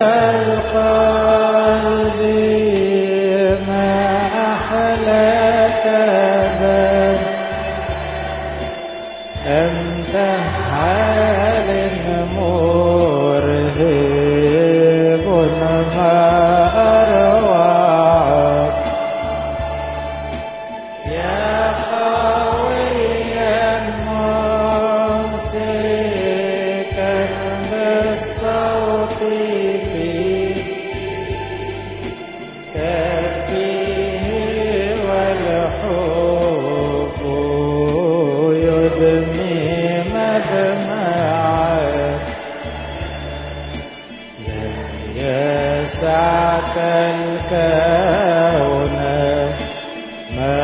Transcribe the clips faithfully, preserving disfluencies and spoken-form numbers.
القلب ما أحلاك بل أنت حال مرهب ما أروعك يا قويا ممسكا بالصوت في كفه والحب يدمي مدمعك لن يسعك الكون ما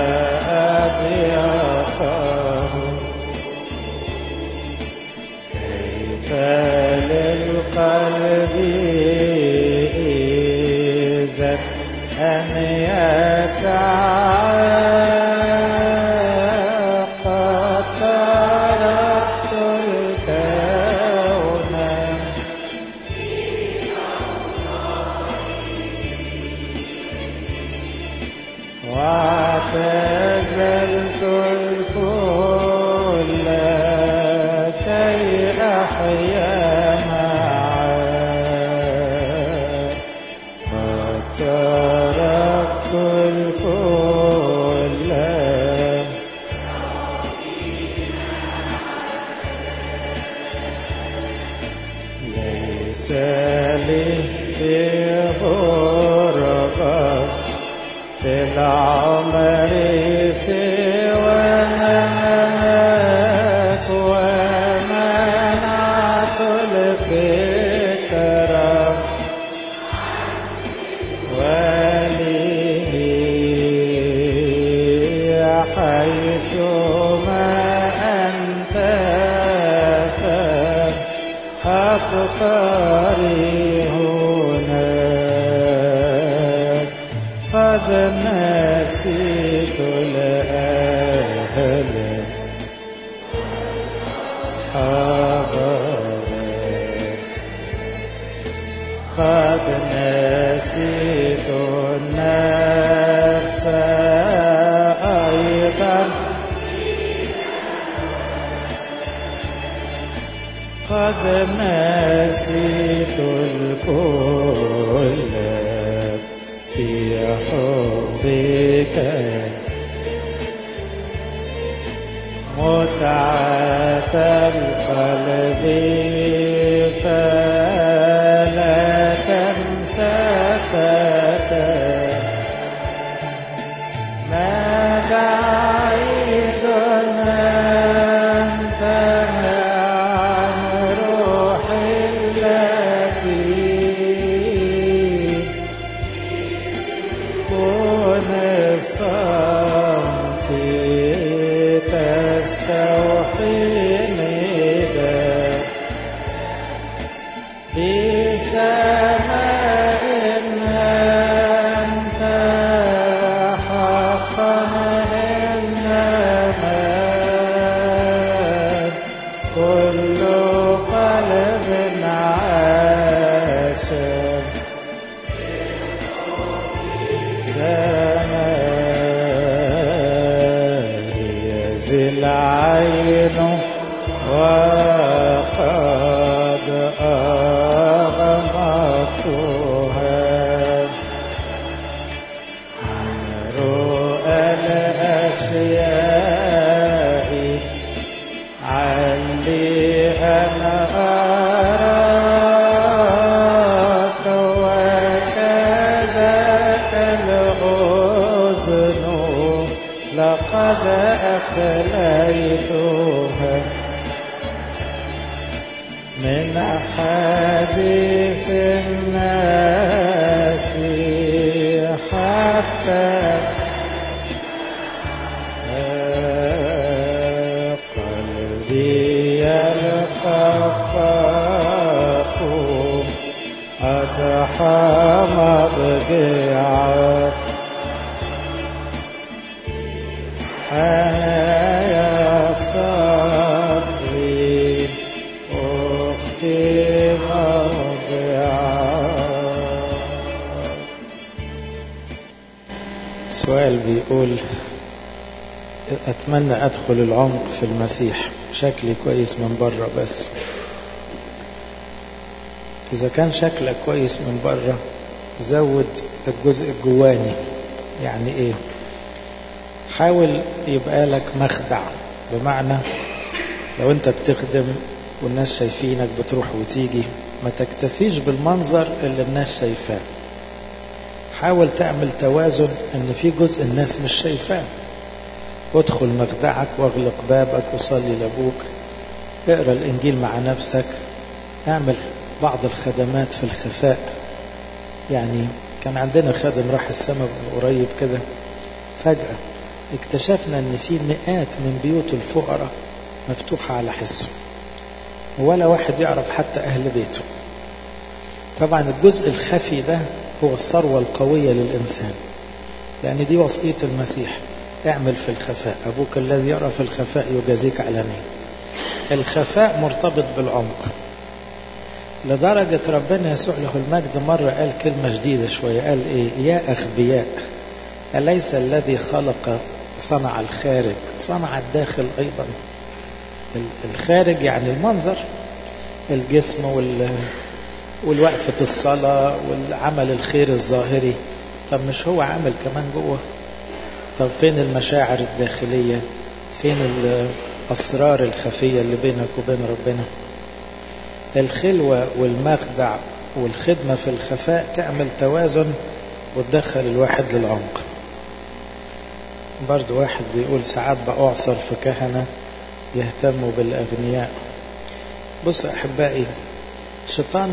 أضيقه كيف للقلب إذا أن يسعك قد تركت الكون واعتزلت الكل كي أحيا معك قد تركت الكل ليس لي في غربة في العمر سواك ومنعت الفكرة ولي حيث ما أنت فأبقري هناك قد نسيت الأهل أصحابك قد نسيت النفس أيضا قد نسيت الكل في حبك متعة القلب فلا تنسى فتاة ما بعيد أنت عن روحي التي كن الصمت تستوحي نداء في سماء أنت حقا إنما كل قلب عاش العين وقد أغمضتها عن رؤى الأشياء علي أن أراك وكذاك الأذن لقد أخليتها من حديث الناس حتى قلبي الخفاق أضحى مضجعا يا صبري أختي موضعا سؤال بيقول أتمنى أدخل العمق في المسيح، شكلي كويس من بره، بس إذا كان شكلك كويس من بره زود الجزء الجواني. يعني إيه؟ حاول يبقى لك مخدع، بمعنى لو أنت بتخدم والناس شايفينك بتروح وتيجي، ما تكتفيش بالمنظر اللي الناس شايفاه. حاول تعمل توازن ان في جزء الناس مش شايفاه. ادخل مخدعك واغلق بابك وصلي لابوك، اقرا الانجيل مع نفسك، اعمل بعض الخدمات في الخفاء. يعني كان عندنا خادم راح السماء قريب كده، فجأة اكتشفنا ان في مئات من بيوت الفقراء مفتوحة على حسه، ولا واحد يعرف حتى اهل بيته. طبعا الجزء الخفي ده هو الثروة القوية للإنسان، لأن دي وصية المسيح، اعمل في الخفاء، أبوك الذي يرى في الخفاء يجازيك علانية. الخفاء مرتبط بالعمق، لدرجة ربنا يسوع له المجد مرة قال كلمة جديدة شوية، قال إيه؟ يا أغبياء، أليس الذي خلق صنع الخارج صنع الداخل أيضا؟ الخارج يعني المنظر، الجسم وال والوقفة الصلاة والعمل الخير الظاهري. طب مش هو عامل كمان جوه؟ طب فين المشاعر الداخلية؟ فين الأسرار الخفية اللي بينك وبين ربنا؟ الخلوة والمخدع والخدمة في الخفاء تعمل توازن وتدخل الواحد للعمق. برضو واحد بيقول ساعات بأعصر في كهنة يهتموا بالأغنياء. بص أحبائي، شيطان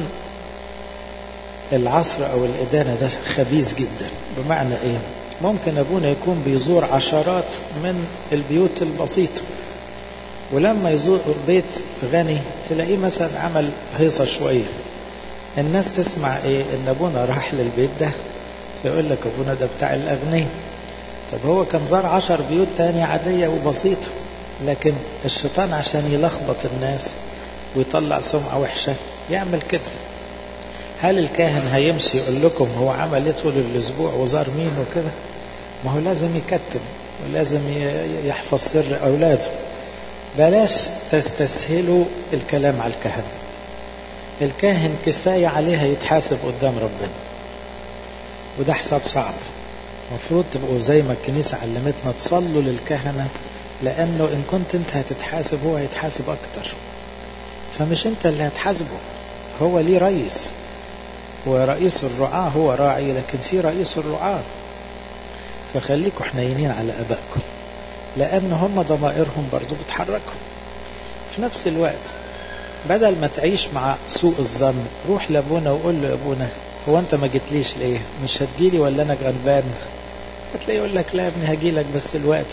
العصر أو الإدانة ده خبيث جدا. بمعنى إيه؟ ممكن أبونا يكون بيزور عشرات من البيوت البسيطة، ولما يزور بيت غني تلاقيه مثلا عمل هيصة شوية، الناس تسمع إيه؟ إن أبونا راح للبيت ده، فيقول لك أبونا ده بتاع الأغنياء. طب هو كان زار عشر بيوت تانية عادية وبسيطة، لكن الشيطان عشان يلخبط الناس ويطلع سمعة وحشة يعمل كده. هل الكاهن هيمشي يقول لكم هو عمل ايه طول الاسبوع وزار مين وكده؟ ما هو لازم يكتب ولازم يحفظ سر اولاده. بلاش تستسهلوا الكلام على الكهنة. الكاهن كفاية عليها يتحاسب قدام ربنا، وده حساب صعب. المفروض تبقوا زي ما الكنيسة علمتنا تصلوا للكهنة، لأنه إن كنت أنت هتتحاسب هو هيتحاسب أكتر. فمش أنت اللي هتحاسبه، هو ليه رئيس، ورئيس الرعاة هو راعي، لكن في رئيس الرعاة. فخليكوا حنينين على أبائكم، لأن هم ضمائرهم برضو بتحركوا. في نفس الوقت بدل ما تعيش مع سوء الظن، روح لأبونا وقول له أبونا هو أنت ما جيتليش ليه؟ مش هتجيلي ولا أنا غلبان؟ هتلاقي يقول لك لا يا ابني هجيلك بس الوقت.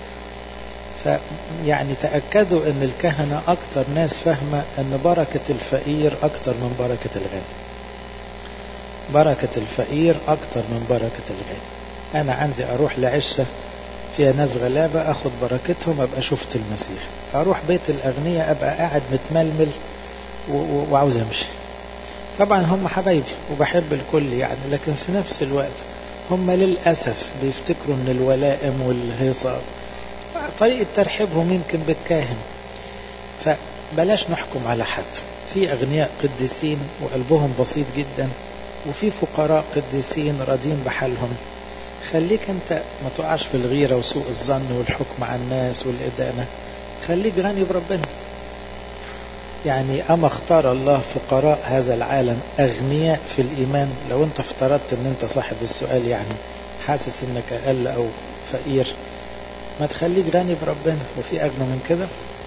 فيعني تأكدوا أن الكهنة أكتر ناس فاهمة أن بركة الفقير أكتر من بركة الغني. بركة الفقير أكتر من بركة الغني. أنا عندي أروح لعشة فيها ناس غلابة أخذ بركتهم أبقى شفت المسيح، أروح بيت الأغنياء أبقى قاعد متململ وعاوز أمشي. طبعا هم حبايبي وبحب الكل يعني، لكن في نفس الوقت هم للأسف بيفتكروا أن الولائم والهيصة طريقة ترحيبهم يمكن بالكاهن. فبلاش نحكم على حد. في أغنياء قديسين وقلبهم بسيط جدا، وفي فقراء قديسين راضين بحالهم. خليك أنت ما تقعش في الغيرة وسوء الظن والحكم على الناس والإدانة، خليك غني بربنا. يعني أما اختار الله فقراء هذا العالم أغنياء في الإيمان. لو أنت افترضت أن أنت صاحب السؤال يعني حاسس أنك أقل أو فقير، ما تخليك غني بربنا، وفي أغنى من كده.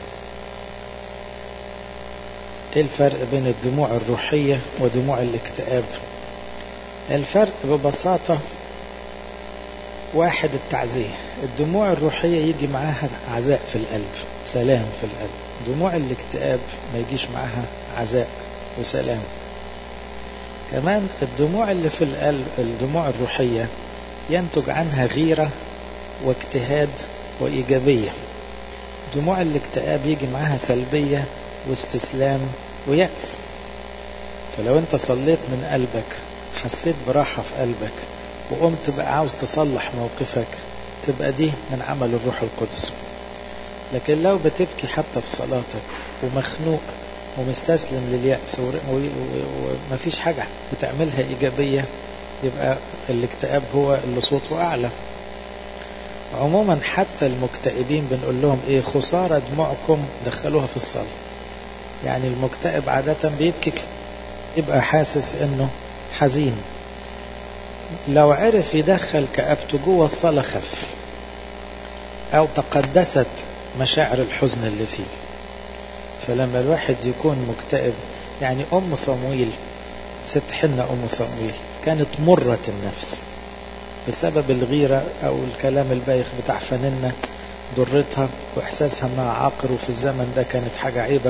إيه الفرق بين الدموع الروحية ودموع الاكتئاب؟ الفرق ببساطة واحد، التعزية. الدموع الروحية يجي معاها عزاء في القلب، سلام في القلب. دموع الاكتئاب ما يجيش معاها عزاء وسلام. كمان الدموع اللي في القلب، الدموع الروحية، ينتج عنها غيرة واجتهاد وإيجابية. دموع الاكتئاب يجي معاها سلبية واستسلام ويأس. فلو انت صليت من قلبك، حسيت براحة في قلبك، وقمت بقى عاوز تصلح موقفك، تبقى دي من عمل الروح القدس. لكن لو بتبكي حتى في صلاتك ومخنوق ومستسلم لليأس ومفيش حاجة بتعملها إيجابية، يبقى الاكتئاب هو اللي صوته أعلى. عموما حتى المكتئبين بنقول لهم إيه؟ خسارة دموعكم دخلوها في الصلاة. يعني المكتئب عادة بيبكي يبقى حاسس إنه حزين، لو عرف يدخل كآبته جوه الصلاة خف، أو تقدست مشاعر الحزن اللي فيه. فلما الواحد يكون مكتئب، يعني أم صمويل، ست حنة أم صمويل كانت مرة النفس بسبب الغيرة أو الكلام البايخ بتاع فنانة ضرتها وإحساسها أنها عاقر، وفي الزمن ده كانت حاجة عيبة.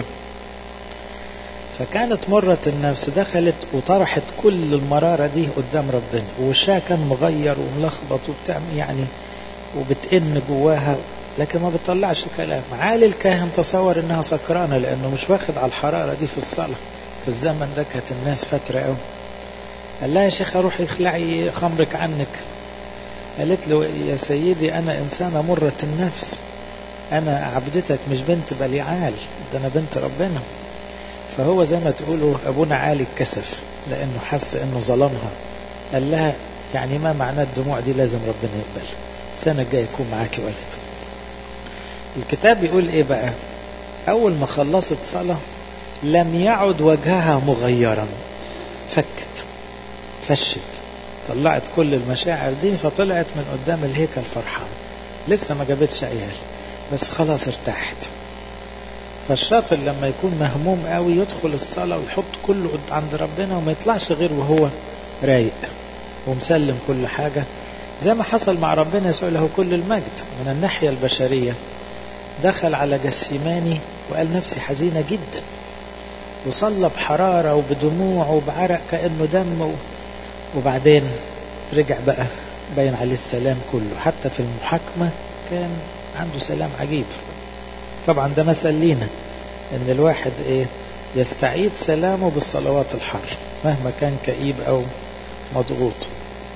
فكانت مرة النفس دخلت وطرحت كل المرارة دي قدام ربنا، ووشها كان مغير وملخبط وبتعمل يعني وبتئن جواها، لكن ما بتطلعش كلام. عالي الكاهن تصور انها سكرانة لانه مش واخد على الحرارة دي في الصلاة. في الزمن ده كانت الناس فترة قوي. قال لها يا شيخة روحي اخلعي خمرك عنك. قالت له يا سيدي انا انسانة مرة النفس، انا عبدتك مش بنت بليعال، ده انا بنت ربنا. فهو زي ما تقولوا ابونا عالي الكسف لانه حس انه ظلمها. قال لها يعني ما معنى الدموع دي؟ لازم ربنا يقبل، السنة الجاية يكون معاكي ولد. الكتاب بيقول ايه بقى؟ اول ما خلصت صلاة لم يعد وجهها مغيرا، فكت فشت، طلعت كل المشاعر دي، فطلعت من قدام الهيكل فرحان. لسه ما جابتش عيال بس خلاص ارتاحت. فالشاطر لما يكون مهموم قوي يدخل الصلاة ويحط كله عند ربنا وما يطلعش غير وهو رايق ومسلم كل حاجة، زي ما حصل مع ربنا يسوع له كل المجد. من الناحية البشرية دخل على جسيماني وقال نفسي حزينة جدا، وصلى بحرارة وبدموع وبعرق كأنه دم، وبعدين رجع بقى باين عليه السلام كله. حتى في المحاكمة كان عنده سلام عجيب. طبعا ده مثل لينا ان الواحد ايه يستعيد سلامه بالصلوات الحر مهما كان كئيب او مضغوط.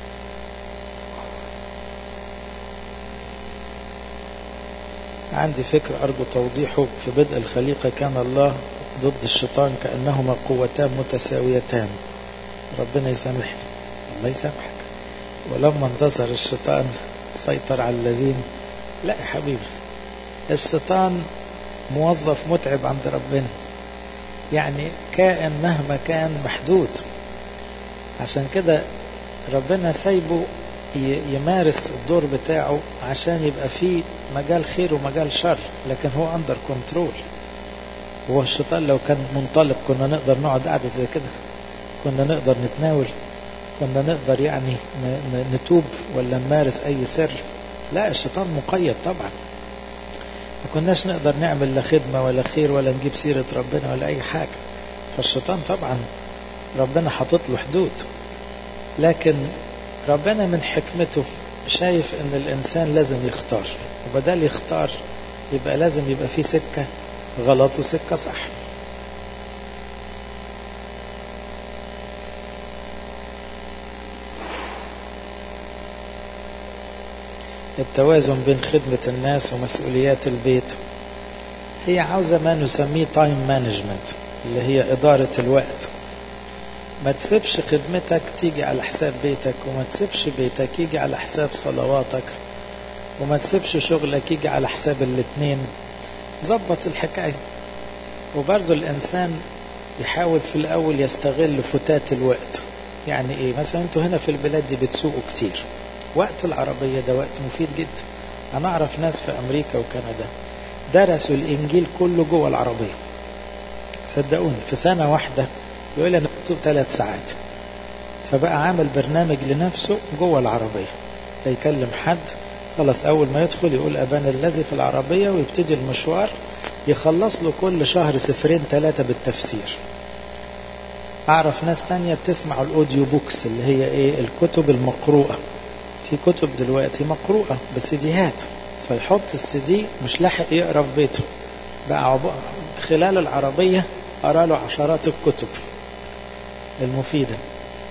عندي فكر أرجو توضيحه. في بدء الخليقة كان الله ضد الشيطان كأنهما قوتان متساويتان. ربنا يسامحني. الله يسامحك. ولما انتصر الشيطان سيطر على الذين. لا يا حبيبي، الشيطان موظف متعب عند ربنا، يعني كائن مهما كان محدود. عشان كده ربنا سايبه يمارس الدور بتاعه عشان يبقى فيه مجال خير ومجال شر، لكن هو اندر كنترول. هو الشيطان لو كان منطلق كنا نقدر نقعد قاعدة زي كده، كنا نقدر نتناول، كنا نقدر يعني نتوب ولا نمارس اي سر. لا، الشيطان مقيد طبعا، ما كناش نقدر نعمل لا خدمة ولا خير ولا نجيب سيرة ربنا ولا اي حاجة. فالشيطان طبعا ربنا حاطط له حدود، لكن ربنا من حكمته شايف ان الانسان لازم يختار، وبدل يختار يبقى لازم يبقى فيه سكة غلط وسكة صح. التوازن بين خدمة الناس ومسؤوليات البيت هي عاوزة ما نسميه تايم مانجمنت، اللي هي إدارة الوقت. ما تسيبش خدمتك تيجي على حساب بيتك، وما تسيبش بيتك يجي على حساب صلواتك، وما تسيبش شغلك يجي على حساب الاتنين. ظبط الحكاية. وبرضو الإنسان يحاول في الأول يستغل فتات الوقت. يعني إيه؟ مثلا أنتوا هنا في البلاد دي بتسوقوا كتير، وقت العربية ده وقت مفيد جدا. أنا أعرف ناس في أمريكا وكندا درسوا الإنجيل كله جوه العربية، صدقوني في سنة واحدة. يقول أنا بكتب ثلاث ساعات، فبقى عامل برنامج لنفسه جوه العربية، فيكلم حد خلاص أول ما يدخل يقول أبانا الذي في العربية، ويبتدي المشوار، يخلص له كل شهر سفرين ثلاثة بالتفسير. أعرف ناس تانية بتسمع الأوديو بوكس، اللي هي إيه؟ الكتب المقروءة. في كتب دلوقتي مقروءة بسيديهات، فيحط السيدي مش لاحق يقرأ في بيته، بقى خلال العربية قرأ له عشرات الكتب المفيدة.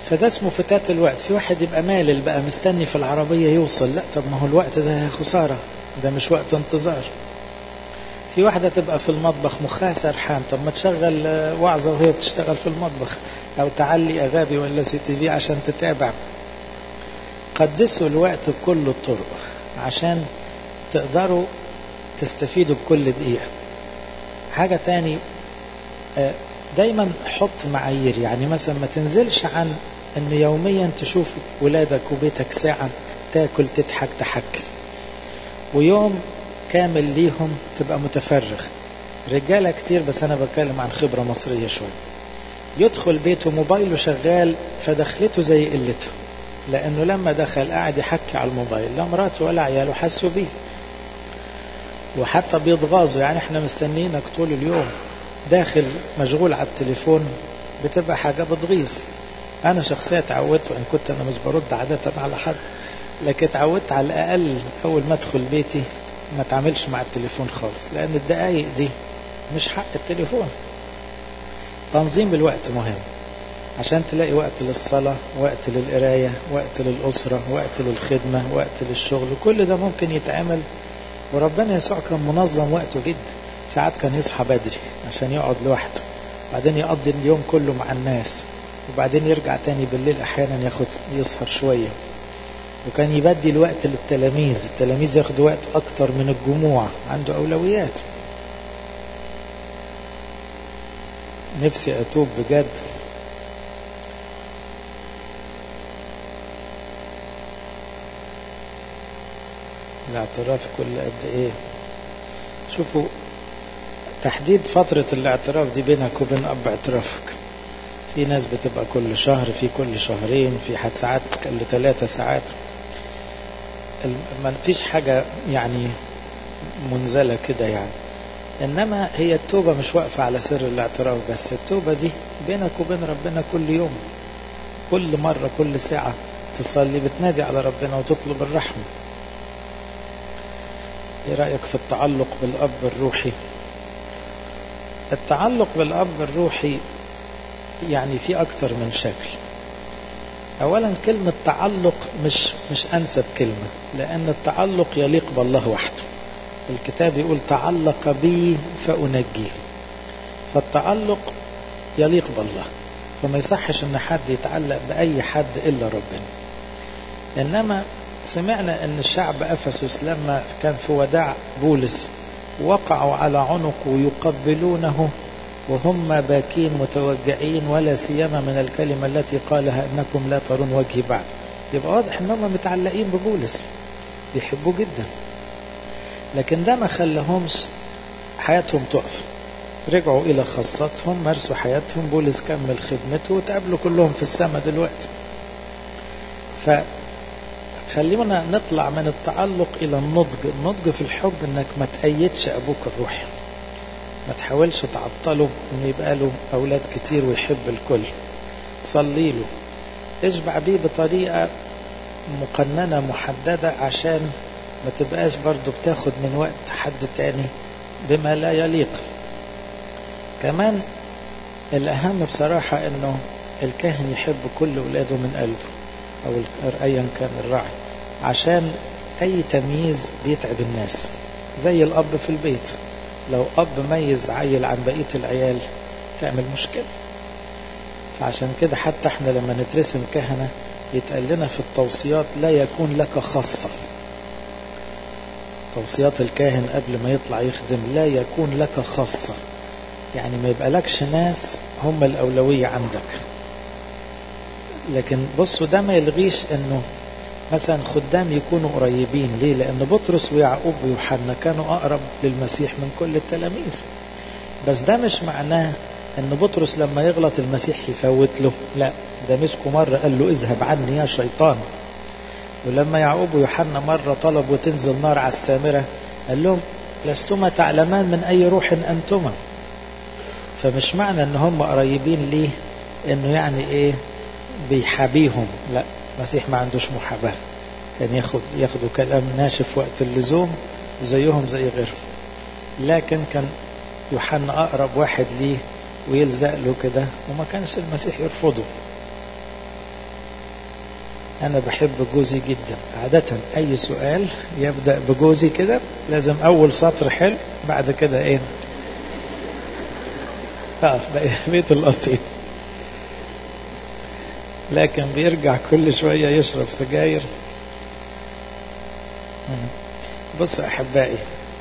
فده اسمه فتات الوقت. في واحد يبقى مالل بقى مستني في العربية يوصل، لا طب ما هو الوقت ده خسارة، ده مش وقت انتظار. في واحدة تبقى في المطبخ مخها سرحان، طب ما تشغل وعظة وهي بتشتغل في المطبخ، او تعلي اغابي ولا سي تي في عشان تتابع. قدسوا الوقت بكل الطرق عشان تقدروا تستفيدوا بكل دقيقة. حاجة تاني، دايما حط معايير، يعني مثلا ما تنزلش عن ان يوميا تشوف ولادك وبيتك ساعة تاكل تضحك تحكي، ويوم كامل ليهم تبقى متفرغ. رجالة كتير، بس انا بتكلم عن خبرة مصرية شوية، يدخل بيته موبايله شغال فدخلته زي قلته، لانه لما دخل قاعد يحكي على الموبايل، لا مراته ولا عياله حسوا بيه، وحتى بيتغاظوا. يعني احنا مستنينك طول اليوم داخل مشغول على التليفون، بتبقى حاجة بتغيظ. انا شخصيا اتعودت، وان كنت انا مش برد عادة على حد، لكن اتعودت على الاقل اول ما ادخل بيتي ما اتعاملش مع التليفون خالص، لان الدقايق دي مش حق التليفون. تنظيم الوقت مهم، عشان تلاقي وقت للصلاة، وقت للقراية، وقت للأسرة، وقت للخدمة، وقت للشغل. كل ده ممكن يتعمل. وربنا يسوع كان منظم وقته جدا، ساعات كان يصحى بدري عشان يقعد لوحده، بعدين يقضي اليوم كله مع الناس، وبعدين يرجع تاني بالليل احيانا ياخد يسهر شوية. وكان يبدي الوقت للتلاميذ، التلاميذ ياخدوا وقت اكتر من الجموع، عنده اولويات. نفسي اتوب بجد. الاعتراف كل قد ايه؟ شوفوا تحديد فترة الاعتراف دي بينك وبين اب اعترافك. في ناس بتبقى كل شهر، في كل شهرين، في حد ساعات كل ثلاثة ساعات. ما فيش حاجة يعني منزلة كده يعني. انما هي التوبة مش واقفة على سر الاعتراف بس، التوبة دي بينك وبين ربنا كل يوم، كل مرة، كل ساعة تصلي بتنادي على ربنا وتطلب الرحمة. ايه رأيك في التعلق بالأب الروحي؟ التعلق بالأب الروحي يعني في أكتر من شكل. أولا كلمة تعلق مش مش أنسب كلمة، لأن التعلق يليق بالله وحده. الكتاب يقول تعلق بي فأنجيه، فالتعلق يليق بالله، فما يصحش أن حد يتعلق بأي حد إلا ربنا. إنما سمعنا أن الشعب أفسس لما كان في وداع بولس وقعوا على عنقه ويقبلونه وهم باكين متوجعين، ولا سيما من الكلمة التي قالها أنكم لا ترون وجهي بعد. يبقى واضح أنهم متعلقين ببولس، بيحبوه جدا، لكن ده ما خلهمش حياتهم تقف. رجعوا إلى خاصتهم، مارسوا حياتهم، بولس كمل خدمته، وتقابلوا كلهم في السماء دلوقتي. فخلينا نطلع من التعلق إلى النضج. النضج في الحب أنك ما تأيدش أبوك الروحي، ما تحاولش تعطله انه يبقى له اولاد كتير ويحب الكل. صلي له، اشبع بيه بطريقة مقننة محددة، عشان ما تبقاش برضو بتاخد من وقت حد تاني بما لا يليق. كمان الاهم بصراحة انه الكاهن يحب كل اولاده من قلبه، او ايا كان الراعي، عشان اي تمييز بيتعب الناس. زي الاب في البيت، لو أب ميز عيل عن بقية العيال تعمل مشكلة. فعشان كده حتى احنا لما نترسم كهنة يتقال لنا في التوصيات لا يكون لك خاصة. توصيات الكاهن قبل ما يطلع يخدم لا يكون لك خاصة، يعني ما يبقى لكش ناس هم الأولوية عندك. لكن بصوا ده ما يلغيش انه مثلا خدام يكونوا قريبين. ليه؟ لأن بطرس ويعقوب ويوحنا كانوا أقرب للمسيح من كل التلاميذ. بس ده مش معناه أن بطرس لما يغلط المسيح يفوت له، لا، ده مسكه مرة قال له اذهب عني يا شيطان. ولما يعقوب ويوحنا مرة طلبوا تنزل نار على السامرة قال لهم لستما تعلمان من أي روح أنتما. فمش معنى أن هم قريبين ليه أنه يعني إيه بيحابيهم، لا، المسيح ما عندوش محاباة، كان ياخد ياخدوا كلام ناشف وقت اللزوم وزيهم زي غيرهم. لكن كان يوحنا أقرب واحد ليه ويلزق له كده، وما كانش المسيح يرفضه. أنا بحب جوزي جدا. عادة أي سؤال يبدأ بجوزي كده لازم أول سطر حلو، بعد كده إيه آه بيت القصيد. لكن بيرجع كل شوية يشرب سجاير. بص أحبائي،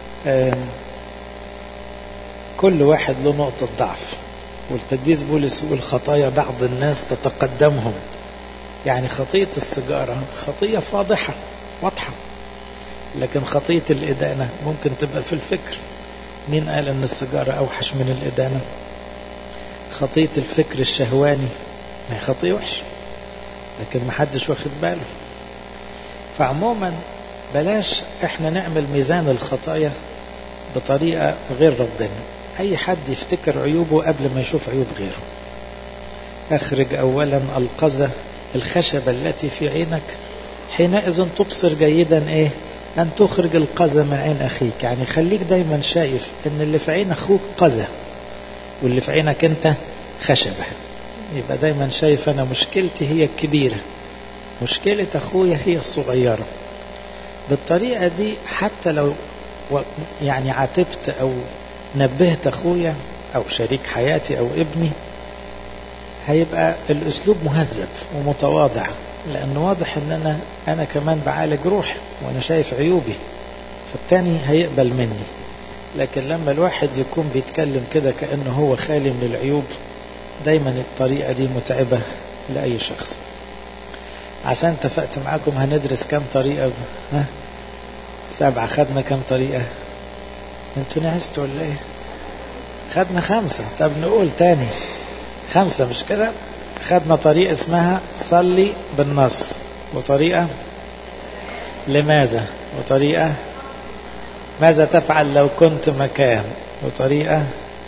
كل واحد له نقطة ضعف، والقديس بولس يقول خطايا بعض الناس تتقدمهم. يعني خطية السجارة خطية فاضحة واضحة، لكن خطية الإدانة ممكن تبقى في الفكر. مين قال أن السجارة أوحش من الإدانة؟ خطية الفكر الشهواني ما هي خطية وحش، لكن محدش واخد باله. فعموما بلاش احنا نعمل ميزان الخطايا بطريقة غير ربنا. أي حد يفتكر عيوبه قبل ما يشوف عيوب غيره. أخرج أولا القذى الخشبة التي في عينك حينئذ تبصر جيدا إيه أن تخرج القذى من عين أخيك. يعني خليك دايما شايف أن اللي في عين أخوك قذى واللي في عينك أنت خشبة. يبقى دايما شايف أنا مشكلتي هي الكبيرة، مشكلة أخويا هي الصغيرة. بالطريقة دي حتى لو يعني عاتبت أو نبهت أخويا أو شريك حياتي أو ابني، هيبقى الأسلوب مهذب ومتواضع، لأنه واضح أن أنا, أنا كمان بعالج روحي وأنا شايف عيوبي، فالتاني هيقبل مني. لكن لما الواحد يكون بيتكلم كده كأنه هو خالي من العيوب، دايما الطريقة دي متعبة لأي شخص. عشان اتفقت معاكم هندرس كم طريقة؟ ها سبعة. خدنا كم طريقة؟ انتوا نعستوا ولا ايه؟ خدنا خمسة. طب نقول تاني خمسة مش كده؟ خدنا طريقة اسمها صلي بالنص، وطريقة لماذا، وطريقة ماذا تفعل لو كنت مكان، وطريقة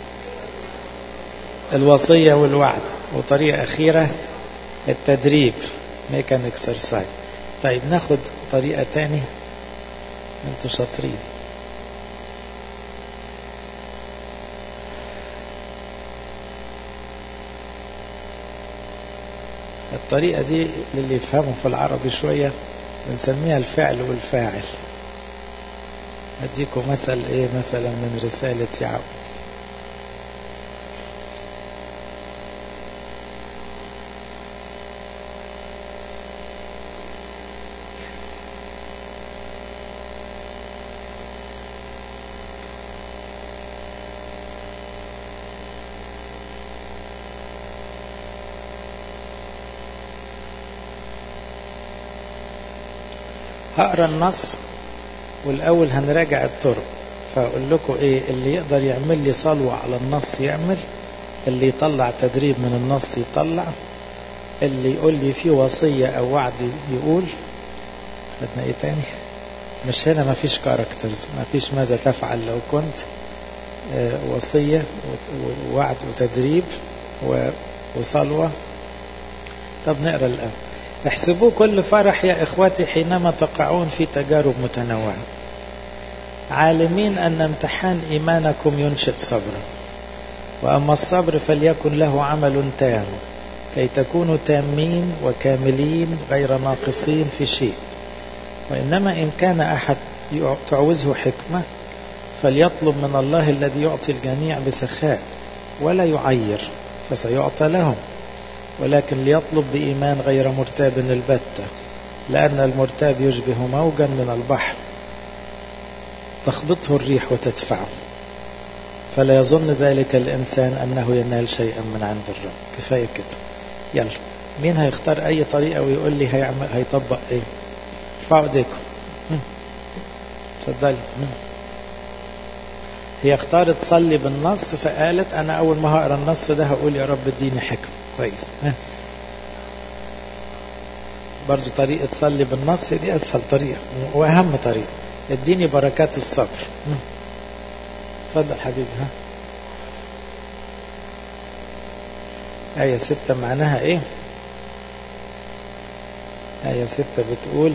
الوصية والوعد، وطريقة أخيرة التدريب make an exercise. طيب ناخد طريقة تاني، انتوا شاطرين. الطريقة دي للي يفهموا في العربي شوية بنسميها الفعل والفاعل. أديكم مثل إيه، مثلا من رسالة يعقوب. هقرأ النص والأول هنراجع الطرق. فأقول لكم إيه اللي يقدر يعمل لي صلوة على النص يعمل، اللي يطلع تدريب من النص يطلع، اللي يقول لي فيه وصية أو وعد يقول. خدنا إيه تاني؟ مش هنا ما فيش كاركترز، ما فيش ماذا تفعل لو كنت، آه وصية ووعد وتدريب وصلوة. طب نقرأ الآن. احسبوا كل فرح يا إخوتي حينما تقعون في تجارب متنوعة، عالمين أن امتحان إيمانكم ينشئ صبرا، وأما الصبر فليكن له عمل تام كي تكونوا تامين وكاملين غير ناقصين في شيء. وإنما إن كان أحد تعوزه حكمة فليطلب من الله الذي يعطي الجميع بسخاء ولا يعير فسيعطى لهم، ولكن ليطلب بإيمان غير مرتاب البتة، لأن المرتاب يشبه موجا من البحر تخبطه الريح وتدفعه، فلا يظن ذلك الإنسان أنه ينال شيئا من عند الرب. كفاية كده. يلا مين هيختار أي طريقة ويقول لي هيعمل هيطبق إيه؟ ارفعوا ايديكم. اتفضلي. هي اختارت تصلي بالنص، فقالت أنا أول ما هقرأ النص ده هقول يا رب اديني حكمة. كويس. ها برضو طريقة تصلي بالنص دي أسهل طريقة وأهم طريقة. اديني بركات الصبر. اتفضل حبيبي. ها آية ستة معناها ايه؟ آية ستة بتقول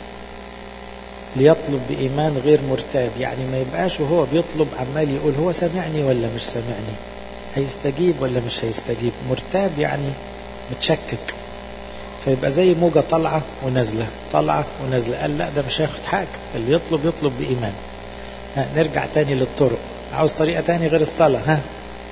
ليطلب بإيمان غير مرتاب، يعني ما يبقاش وهو بيطلب عمال يقول هو سمعني ولا مش سمعني، هيستجيب ولا مش هيستجيب. مرتاب يعني متشكك، فيبقى زي موجة طالعة ونازلة طالعة ونازلة. قال لا ده مش هياخد حاجة، اللي يطلب يطلب بإيمان. ها نرجع تاني للطرق. عاوز طريقة تاني غير الصلاة؟ ها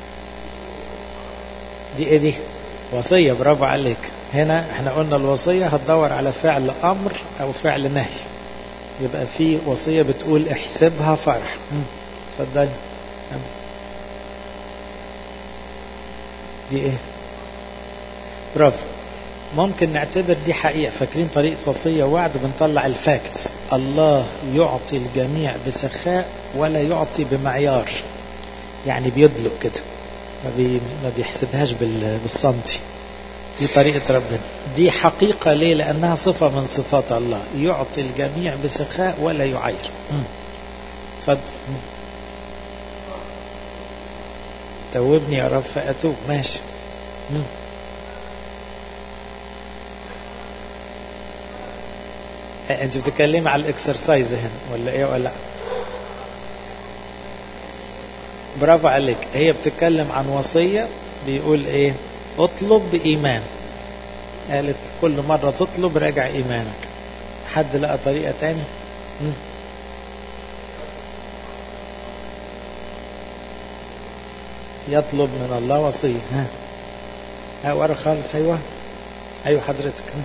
دي ايه دي؟ وصية. برافو عليك. هنا احنا قلنا الوصية هتدور على فعل أمر أو فعل نهي. يبقى في وصية بتقول احسبها فرح. اتفضلي. دي ايه؟ برافو. ممكن نعتبر دي حقيقة. فاكرين طريقة وصية ووعد؟ بنطلع الفاكتس. الله يعطي الجميع بسخاء ولا يعطي بمعيار، يعني بيدلق كده، ما, بي ما بيحسبهاش بالسنتي. دي طريقة ربنا. دي حقيقة. ليه؟ لأنها صفة من صفات الله، يعطي الجميع بسخاء ولا يعير. اتفضل. توبني يا رب فأتوب. ماشي. مم. انت بتتكلمي على الاكسرسايز هنا ولا ايه ولا؟ برافو عليك. هي بتتكلم عن وصية بيقول ايه؟ اطلب بإيمان. قالت كل مرة تطلب راجع إيمانك. حد لقى طريقة تاني؟ مم. يطلب من الله وصية. ها ها ورا خالص. ايوه ايوه حضرتك. ها.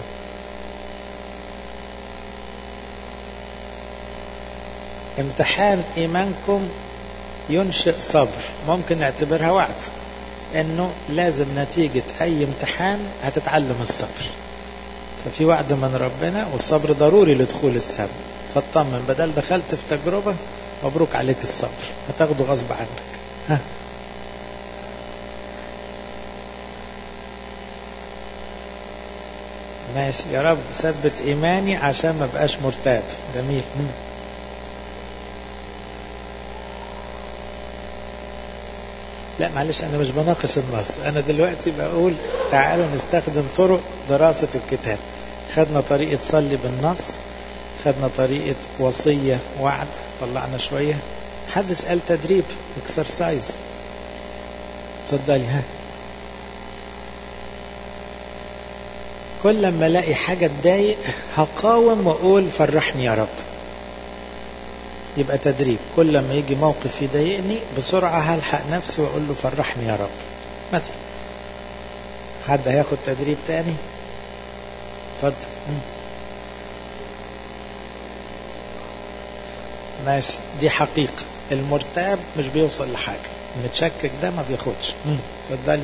امتحان إيمانكم ينشئ صبر. ممكن نعتبرها وعد، انه لازم نتيجة اي امتحان هتتعلم الصبر. ففي وعد من ربنا، والصبر ضروري لدخول السبب. فاطمن، بدل دخلت في تجربة مبروك عليك الصبر، هتاخده غصب عنك. ها ماشي. يا رب ثبت ايماني عشان ما بقاش مرتاب. جميل. مم. لا معلش انا مش بناقش النص، انا دلوقتي بقول تعالوا نستخدم طرق دراسة الكتاب. خدنا طريقة صلي بالنص، خدنا طريقة وصية وعد، طلعنا شوية. حدث قال تدريب اكسرسايز. اتفضلي. ها كل لما الاقي حاجة تضايق هقاوم واقول فرحني يا رب. يبقى تدريب. كل لما يجي موقف يضايقني بسرعة هلحق نفسي واقول له فرحني يا رب مثلا. حد هياخد تدريب تاني؟ اتفضل. ماشي. دي حقيقة. المرتاب مش بيوصل لحاجة، المتشكك ده ما بياخدش. اتفضلي.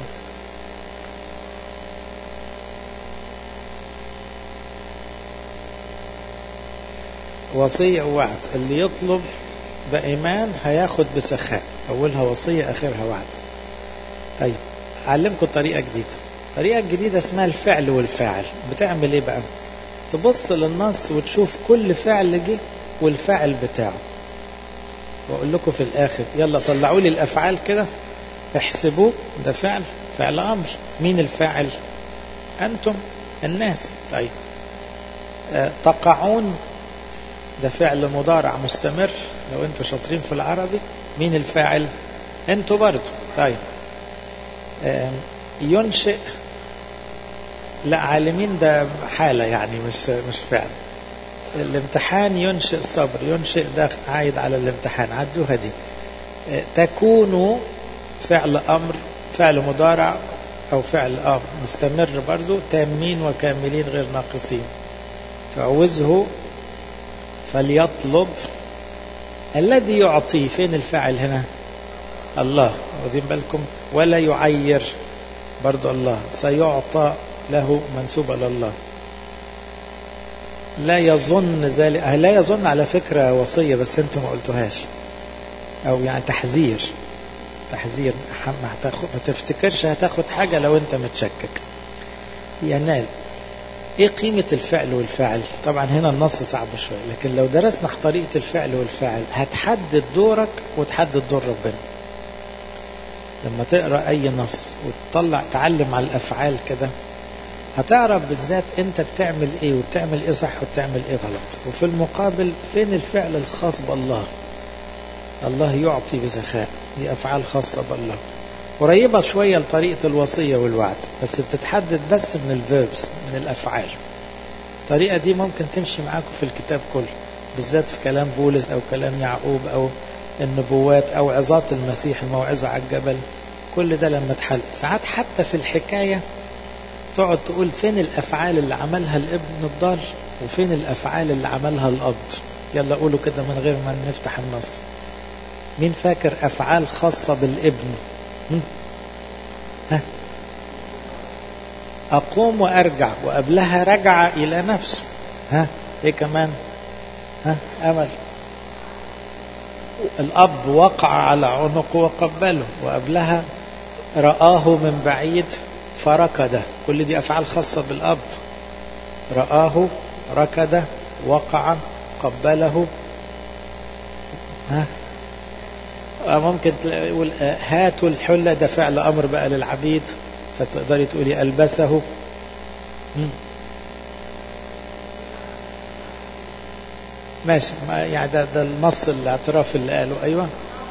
وصية ووعد. اللي يطلب بإيمان هياخد بسخاء. أولها وصية آخرها وعد. طيب أعلمكم طريقة جديدة. طريقة جديدة اسمها الفعل والفاعل. بتعمل ايه بقى؟ تبص للنص وتشوف كل فعل جه والفاعل بتاعه، واقول لكم في الاخر يلا طلعوا لي الافعال كده احسبوه. ده فعل، فعل امر. مين الفاعل؟ انتم الناس. طيب آه تقعون، ده فعل مضارع مستمر لو انتوا شاطرين في العربي. مين الفاعل؟ انتوا برضو. طيب آه ينشئ، لا عالمين ده حالة يعني مش مش فعل. الامتحان ينشئ صبر. ينشئ ده عايد على الامتحان، عدوها دي. تكونوا فعل أمر، فعل مضارع أو فعل أمر مستمر برضو. تامين وكاملين غير ناقصين. تعوزه فليطلب. الذي يعطي، فين الفاعل هنا؟ الله. واخدين بالكم؟ ولا يعير برضو الله. سيعطى له، منسوبة لله. لا يظن ذلك. لا يظن على فكرة وصية بس انتم ما قلتوهاش، او يعني تحذير. تحذير. ما تفتكرش هتاخد حاجة لو انت متشكك. ينال. ايه قيمة الفعل والفاعل؟ طبعا هنا النص صعب شوية، لكن لو درسنا طريقة الفعل والفاعل هتحدد دورك وتحدد دور ربنا. لما تقرأ اي نص وتطلع تعلم على الافعال كده هتعرف بالذات انت بتعمل ايه وبتعمل ايه صح وبتعمل ايه غلط. وفي المقابل فين الفعل الخاص بالله؟ الله يعطي بسخاء، دي افعال خاصة بالله. قريبة شوية لطريقة الوصية والوعد، بس بتتحدد بس من الفيربس، من الأفعال. الطريقة دي ممكن تمشي معاكم في الكتاب كله، بالذات في كلام بولس أو كلام يعقوب أو النبوات أو عظات المسيح، الموعظة على الجبل. كل ده لما تحل ساعات حتى في الحكاية تقعد تقول فين الأفعال اللي عملها الابن الضال وفين الأفعال اللي عملها الأب. يلا قولوا كده من غير ما نفتح النص. مين فاكر أفعال خاصة بالابن؟ ها؟ أقوم وأرجع، وقبلها رجع إلى نفسه. ها إيه كمان؟ ها أمل. الأب وقع على عنقه وقبله، وقبلها رآه من بعيد فركض. كل دي أفعال خاصة بالأب. رآه، ركض، وقع، قبله. ها ممكن تقول هاتوا الحلة، ده فعل أمر بقى للعبيد، فتقدري تقولي ألبسه. ماشي يعني ده, ده النص الاعتراف اللي قاله. أيوة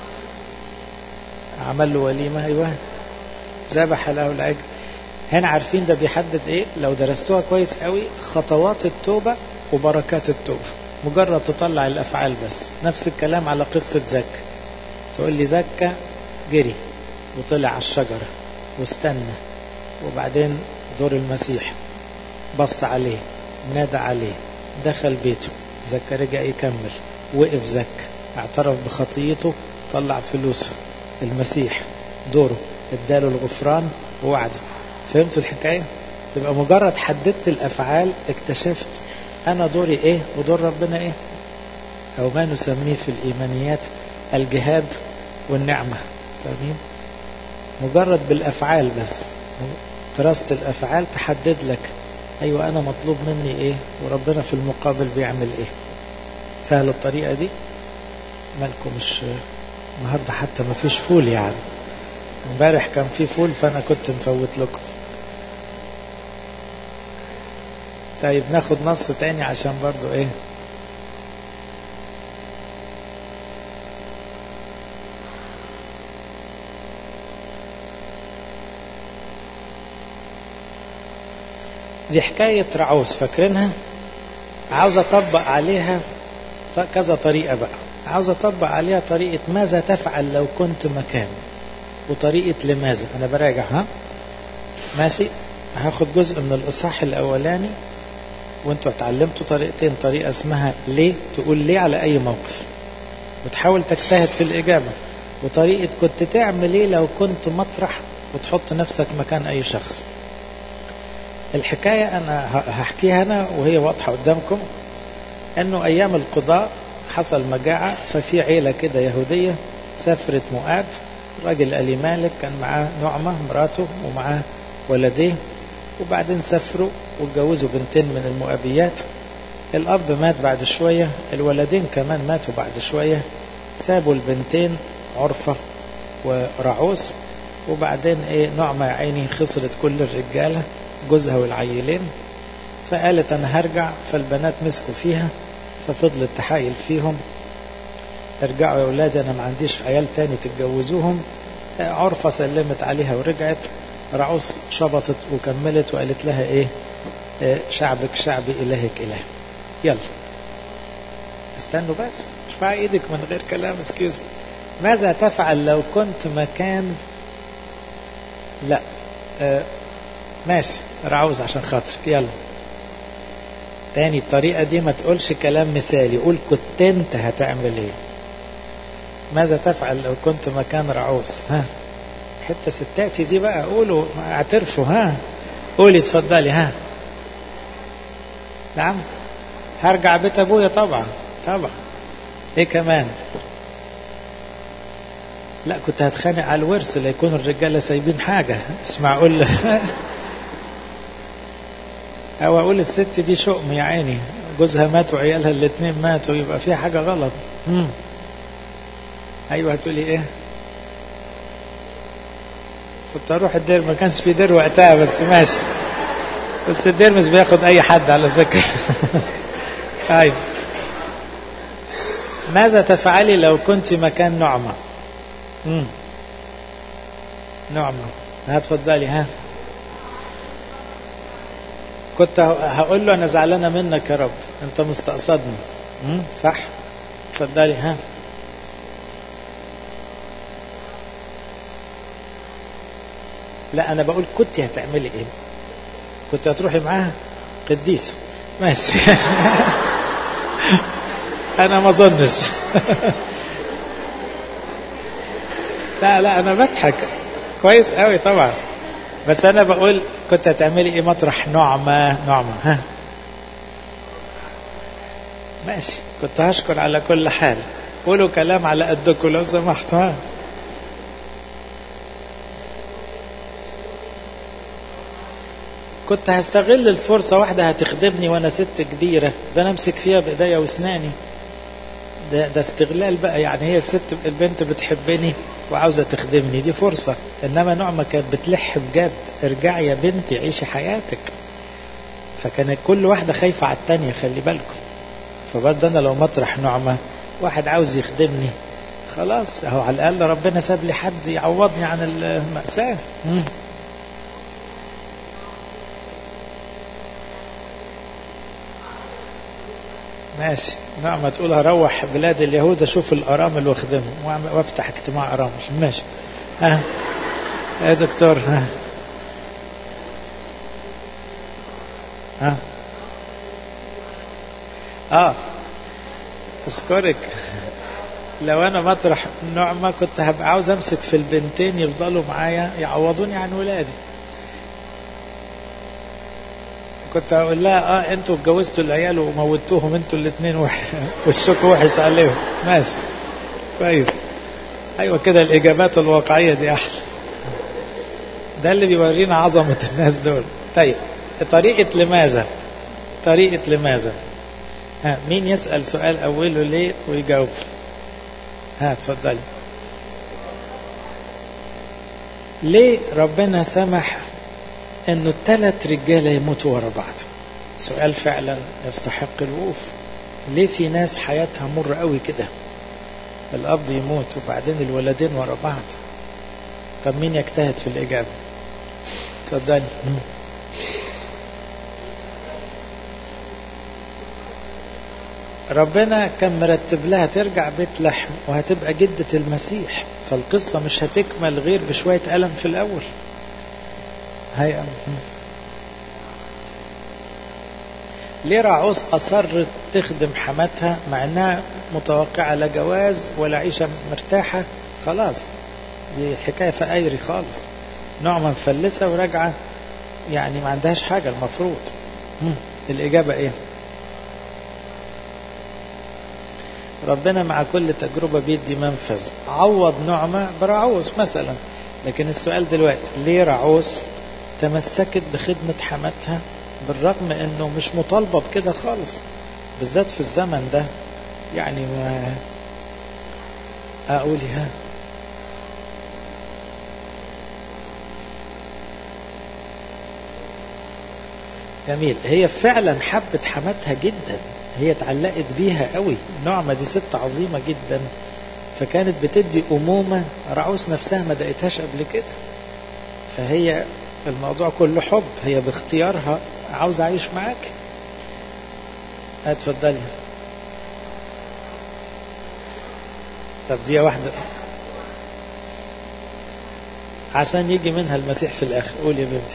عمل له وليمة. أيوة ذبح له العجل. هنا عارفين ده بيحدد ايه؟ لو درستوها كويس قوي، خطوات التوبة وبركات التوبة. مجرد تطلع الأفعال بس. نفس الكلام على قصة زكا. تقول لي زكا جري وطلع على الشجرة واستنى، وبعدين دور المسيح بص عليه، نادى عليه، دخل بيته. زكا رجع يكمل، وقف زكا، اعترف بخطيته، طلع فلوسه. المسيح دوره اداله الغفران ووعده. فهمتوا الحكاية؟ تبقى مجرد حددت الأفعال اكتشفت أنا دوري إيه ودور ربنا إيه، أو ما نسميه في الإيمانيات الجهاد والنعمة. فاهمين؟ مجرد بالأفعال بس، دراسة الأفعال تحدد لك أيوة أنا مطلوب مني إيه وربنا في المقابل بيعمل إيه. سهل الطريقة دي؟ مالكم مش النهاردة حتى ما فيش فول يعني. امبارح كان في فول فأنا كنت مفوت لكم. طيب ناخد نص تاني عشان برضو ايه. دي حكاية رعوس، فاكرينها؟ عاوز اطبق عليها كذا طريقة بقى. عاوز اطبق عليها طريقة ماذا تفعل لو كنت مكان، وطريقة لماذا. انا براجع. ها ماشي. هاخد جزء من الاصحاح الاولاني، وانتوا اتعلمتوا طريقتين. طريقة اسمها ليه، تقول ليه على اي موقف وتحاول تجتهد في الاجابة، وطريقة كنت تعمل ايه لو كنت مطرح وتحط نفسك مكان اي شخص. الحكاية انا هحكيها انا وهي واضحة قدامكم. انه ايام القضاء حصل مجاعة، ففي عيلة كده يهودية سافرت مؤاب. راجل ألي مالك كان معاه نعمة مراته ومعاه ولديه، وبعدين سافروا واتجوزوا بنتين من المؤابيات. الأب مات بعد شوية، الولدين كمان ماتوا بعد شوية. سابوا البنتين عرفة ورعوس، وبعدين ايه نعمة يا عيني خسرت كل الرجالة، جوزها والعيلين. فقالت أنا هرجع. فالبنات مسكوا فيها، ففضلت تحايل فيهم ارجعوا يا أولادي، أنا ما عنديش عيال تاني تتجوزوهم. عرفة سلمت عليها ورجعت. رعوس شبطت وكملت وقالت لها ايه شعبك شعبي إلهك إله. يلا استنوا بس، ارفعي ايدك من غير كلام. اسكيوز. ماذا تفعل لو كنت مكان؟ لا اه ماشي رعوز عشان خاطرك. يلا تاني الطريقة دي ما تقولش كلام مثالي، قول كنت انت هتعمل ايه. ماذا تفعل لو كنت مكان رعوز؟ ها حتى ستاتي دي بقى قولوا اعترفوا. ها قولي اتفضلي. ها نعم هرجع بيت ابويا طبعا طبعا. ايه كمان؟ لا كنت هتخانق على الورث لا يكون الرجاله سايبين حاجه. اسمع اقول او اقول الست دي شؤم يا عيني، جوزها مات وعيالها الاثنين ماتوا، يبقى فيها حاجه غلط. امم ايوه هتقولي ايه؟ كنت اروح الدير، ما كانش في دير وقتها بس ماشي، بس الدير مش بياخد اي حد على فكره. ايوه. ماذا تفعلي لو كنت مكان نعمة؟ امم نعمة. هتفضلي. ها كنت هقول له انا زعلانة منك يا رب، انت مستقصدني. امم صح. اتفضلي. ها لا انا بقول كنت هتعملي ايه؟ كنت هتروحي معاها قديسة. ماشي. انا ما اظنش. لا لا انا بضحك كويس قوي طبعا، بس انا بقول كنت هتعملي ايه مطرح نعمة. نعمة. ها ماشي. كنت هشكر على كل حال. قولوا كلام على قدكم لو سمحتوا. ها كنت هستغل الفرصة، واحدة هتخدمني وانا ست كبيرة، ده انا امسك فيها بايديا واسناني. ده, ده استغلال بقى، يعني هي الست البنت بتحبني وعاوزة تخدمني، دي فرصة. انما نعمة كانت بتلح بجد، ارجعي يا بنتي عيشي حياتك. فكانت كل واحدة خايفة على التانية، خلي بالكم. فبرضه انا لو مطرح نعمة واحد عاوز يخدمني، خلاص اهو على الاقل ربنا ساب لي حد يعوضني عن المأساة. مم. ماشي. نعمة تقول هروح بلاد اليهود اشوف الارامل واخدمهم وافتح اجتماع ارامل. ماشي. ها يا دكتور. ها ها اه اشكرك. لو انا مطرح نعمة كنت هبقى عاوز امسك في البنتين يفضلوا معايا يعوضوني عن ولادي. كنت هقول لها اه انتوا اتجوزتوا العيال وموتوهم انتوا الاثنين وح... والشكو وحش عليهم. ماشي كويس. ايوه كده الاجابات الواقعية دي احلى، ده اللي بيورينا عظمة الناس دول. طيب طريقة لماذا. طريقة لماذا. ها مين يسأل سؤال اوله ليه ويجاوب. ها تفضلي. ليه ربنا سمح انه الثلاث رجالة يموتوا ورا بعض؟ سؤال فعلا يستحق الوقوف. ليه في ناس حياتها مر قوي كده، الاب يموت وبعدين الولدين ورا بعض؟ طب مين يجتهد في الاجابة؟ اتفضلي. ربنا كان مرتب لها ترجع بيت لحم وهتبقى جدة المسيح، فالقصة مش هتكمل غير بشوية ألم في الأول. هي ليه راعوس أصرت تخدم حماتها مع أنها متوقعة لا جواز ولا عيشة مرتاحة؟ خلاص دي حكاية فقايري خالص. نعمة مفلسة وراجعة يعني ما عندهاش حاجة المفروض. الإجابة إيه؟ ربنا مع كل تجربة بيدي منفذ. عوض نعمة برعوس مثلا. لكن السؤال دلوقتي ليه رعوس تمسكت بخدمة حماتها بالرغم انه مش مطالبة بكده خالص، بالذات في الزمن ده؟ يعني ما اقولي. ها جميل. هي فعلا حبت حماتها جدا، هي اتعلقت بيها قوي. نعمة دي ست عظيمة جدا، فكانت بتدي أمومة رعوس نفسها ما دقتهاش قبل كده. فهي الموضوع كله حب، هي باختيارها عاوز أعيش معاك. اتفضلي. طب دي واحدة عشان يجي منها المسيح في الآخر. قول يا بنتي.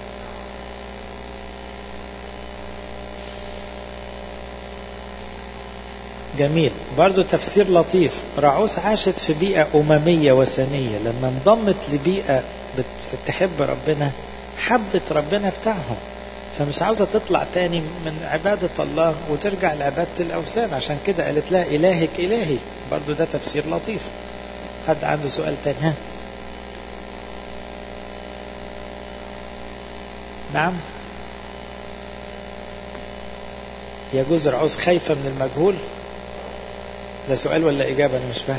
جميل. برضو تفسير لطيف. رعوس عاشت في بيئة أممية وثنية، لما انضمت لبيئة بتحب ربنا حبت ربنا بتاعهم، فمش عاوزة تطلع تاني من عبادة الله وترجع لعبادة الأوثان. عشان كده قالت لها إلهك إلهي. برضو ده تفسير لطيف. حد عنده سؤال تاني؟ ها نعم. يجوز رعوس خايفة من المجهول؟ ده سؤال ولا إجابة؟ أنا مش فاهم.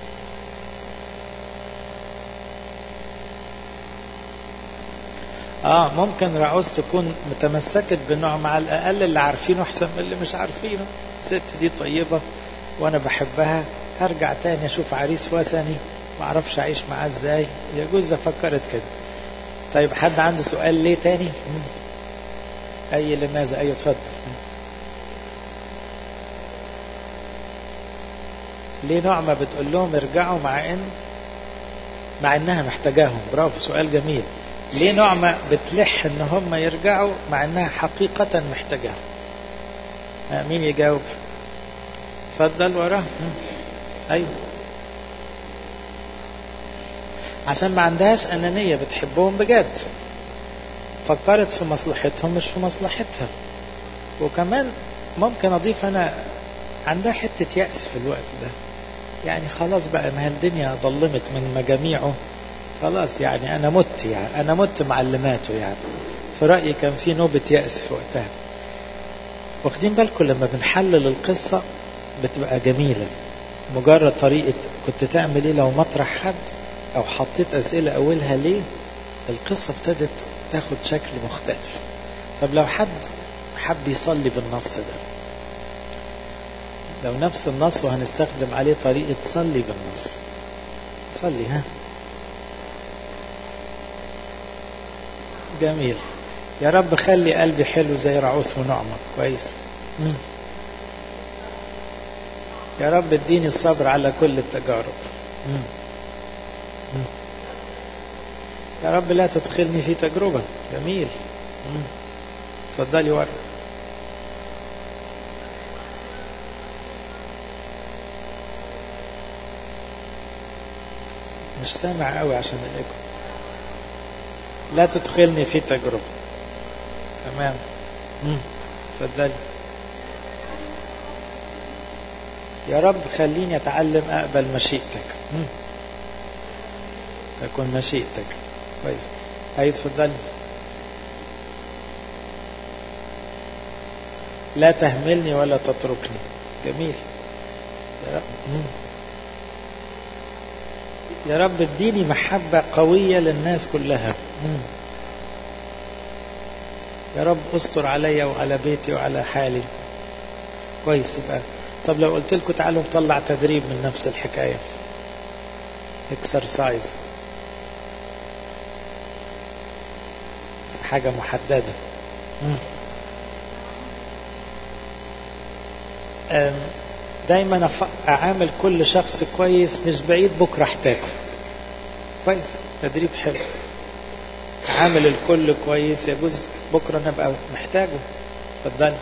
آه ممكن رعوس تكون متمسكت بنعمة، على الأقل اللي عارفينه أحسن من اللي مش عارفينه. الست دي طيبة وأنا بحبها، هرجع تاني أشوف عريس وثني معرفش أعيش معاه إزاي. يجوز فكرت كده. طيب حد عنده سؤال ليه تاني؟ أي لماذا؟ أي اتفضل. ليه نعمة بتقول لهم ارجعوا مع إن مع إنها محتاجاهم؟ برافو، سؤال جميل. ليه نعمة بتلح إن هم يرجعوا مع إنها حقيقة محتاجاهم؟ مين يجاوب؟ اتفضل وراه. أيوه، عشان ما عندهاش أنانية، بتحبهم بجد، فكرت في مصلحتهم مش في مصلحتها. وكمان ممكن أضيف أنا، عندها حتة يأس في الوقت ده، يعني خلاص بقى ما الدنيا ظلمت من مجاميعه، خلاص يعني أنا مت، يعني أنا مت معلماته، يعني في رأيي كان في نوبة يأس في وقتها. واخدين بالكم لما بنحلل القصة بتبقى جميلة. مجرد طريقة كنت تعمل ايه لو مطرح حد، او حطيت اسئلة اولها ليه، القصة ابتدت تاخد شكل مختلف. طب لو حد حب يصلي بالنص ده، لو نفس النص وهنستخدم عليه طريقة صلي بالنص، صلي. ها جميل. يا رب خلي قلبي حلو زي رعوس ونعمة. كويس. مم. يا رب اديني الصبر على كل التجارب. مم. مم. يا رب لا تدخلني في تجربة. جميل. مم. تفضلي ورا. مش سامع قوي عشان الايكو. لا تدخلني في تجربة. تمام. مم. تفضلي. يا رب خليني أتعلم أقبل مشيئتك. مم. تكون مشيئتك. كويس. هاي تفضل. لا تهملني ولا تتركني. جميل. يا رب. مم. يا رب اديني محبة قوية للناس كلها. مم. يا رب استر عليا وعلى بيتي وعلى حالي. كويس. يبقى طب لو قلت لكم تعالوا نطلع تدريب من نفس الحكاية، اكسرسايز، حاجة محددة. دايما اعامل كل شخص كويس، مش بعيد بكرة احتاجه. كويس، تدريب حلو. عامل الكل كويس، يجوز بكرة نبقى محتاجه. اتفضلي.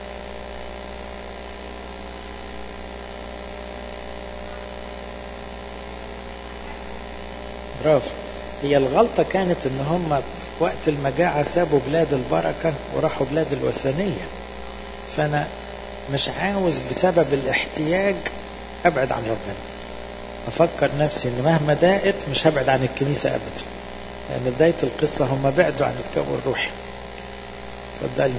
برافو. هي الغلطة كانت ان هم في وقت المجاعة سابوا بلاد البركة وراحوا بلاد الوثنية. فانا مش عاوز بسبب الاحتياج ابعد عن ربنا. افكر نفسي ان مهما ضاقت مش هبعد عن الكنيسة ابدا، لان يعني بداية القصة هم بعدوا عن الكون الروحي. اتفضلي.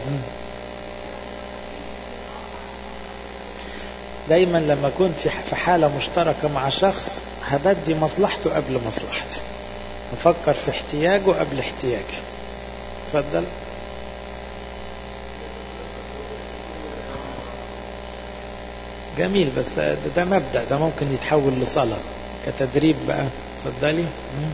دايما لما اكون في حالة مشتركة مع شخص هبدي مصلحته قبل مصلحتي، افكر في احتياجه قبل احتياجي. اتفضل. جميل. بس ده, ده مبدأ، ده ممكن يتحول لصلاة كتدريب بقى. اتفضلي.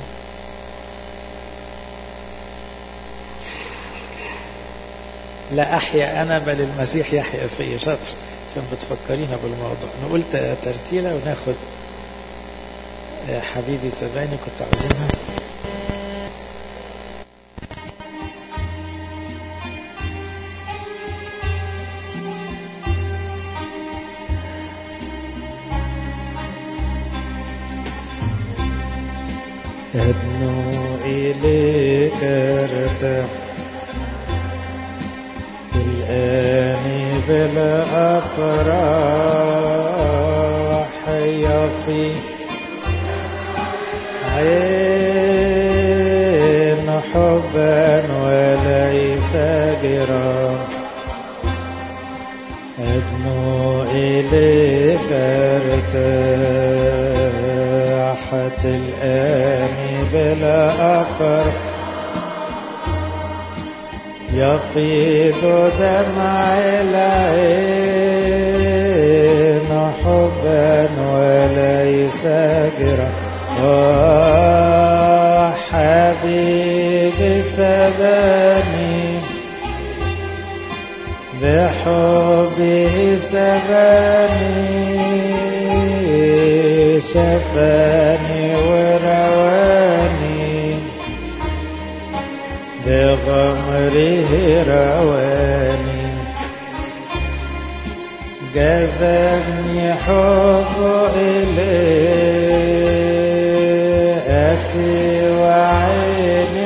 لا أحيا أنا بل المسيح يحيا في. شاطر، عشان بتفكرينا بالموضوع. نقول ترتيلة وناخد حبيبي سباني كنت عاوزينها. أدنو إليك ارتاح الآن بلا أفراح، يفي عين حبا وليس جراح. أدنو إليك ارتاحت الآن بلا أفراح، يفيض دمع العين حبا وليس جراح. آه حبيبي سباني بحبه سباني شفاني ورواني بغمره رواني جذبني حبه إليه أتي وعيني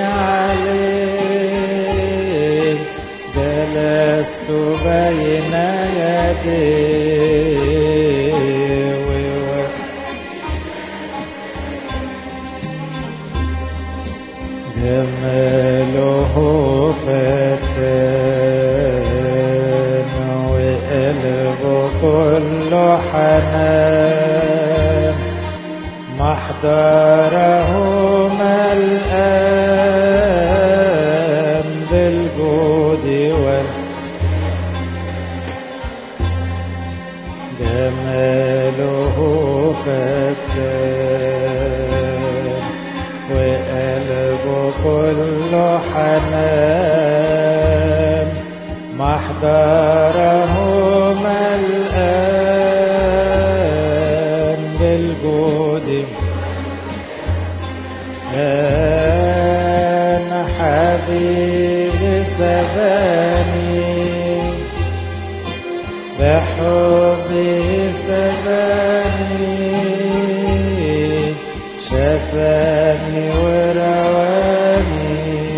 عليه جلست بين يديه جماله فتان وقلبه كله حنان محضره ملآن بالجود وال جماله فتان وقلبه كله حنان محضره ملآن بالجود أنا حبيبي سباني بحبه سباني شفاني ورواني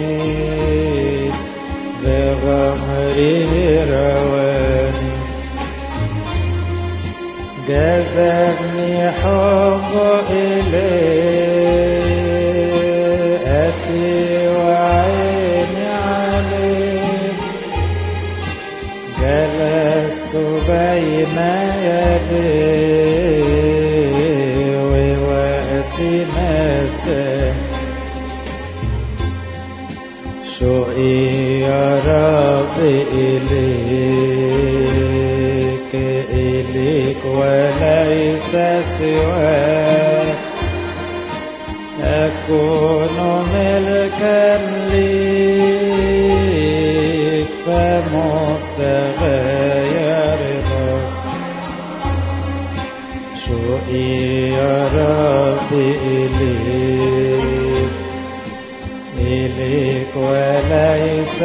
بغمره رواني جذبني حبه إليه أتي وعيني عليه جلست بين يديه ووقتي مساء شوقي يا رب إليك إليك وليس سواك أكون ملكا ليك فمبتغي رضاك شوقي يا رب إليك إليك وليس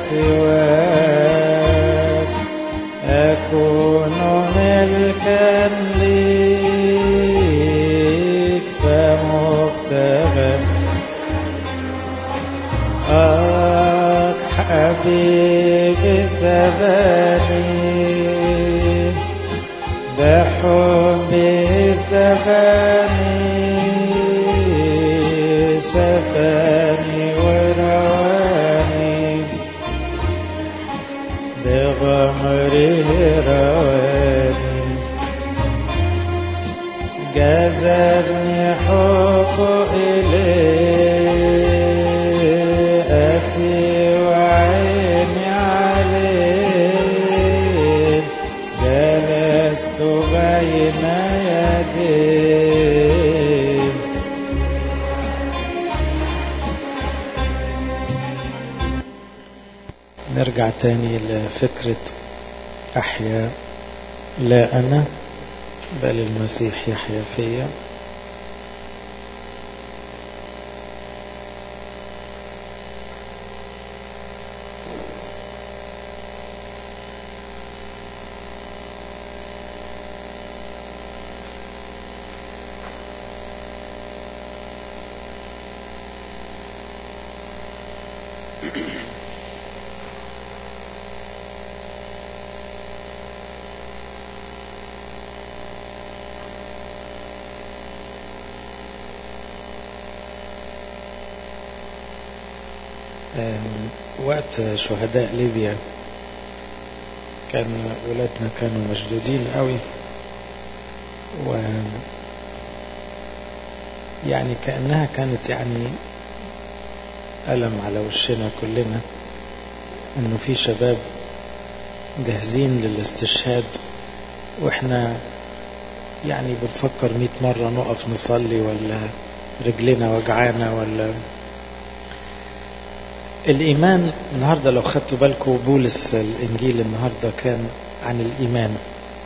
سواك أكون ملكا ليك فمبتغى آك حبيبي سباني بحبه سباني شفاني ورواني بغمره رواني جذبني حبه إليه أتي وعيني عليه جلست بين يديه نرجع تاني لفكرة أحيا لا أنا بل المسيح يحيا فيا. وقت شهداء ليبيا كان ولادنا كانوا مشدودين قوي، و يعني كأنها كانت يعني ألم على وشنا كلنا انه في شباب جاهزين للاستشهاد، واحنا يعني بنفكر مئة مرة نقف نصلي ولا رجلنا وجعانا ولا الإيمان. النهاردة لو خدتوا بالكم بولس الإنجيل النهاردة كان عن الإيمان،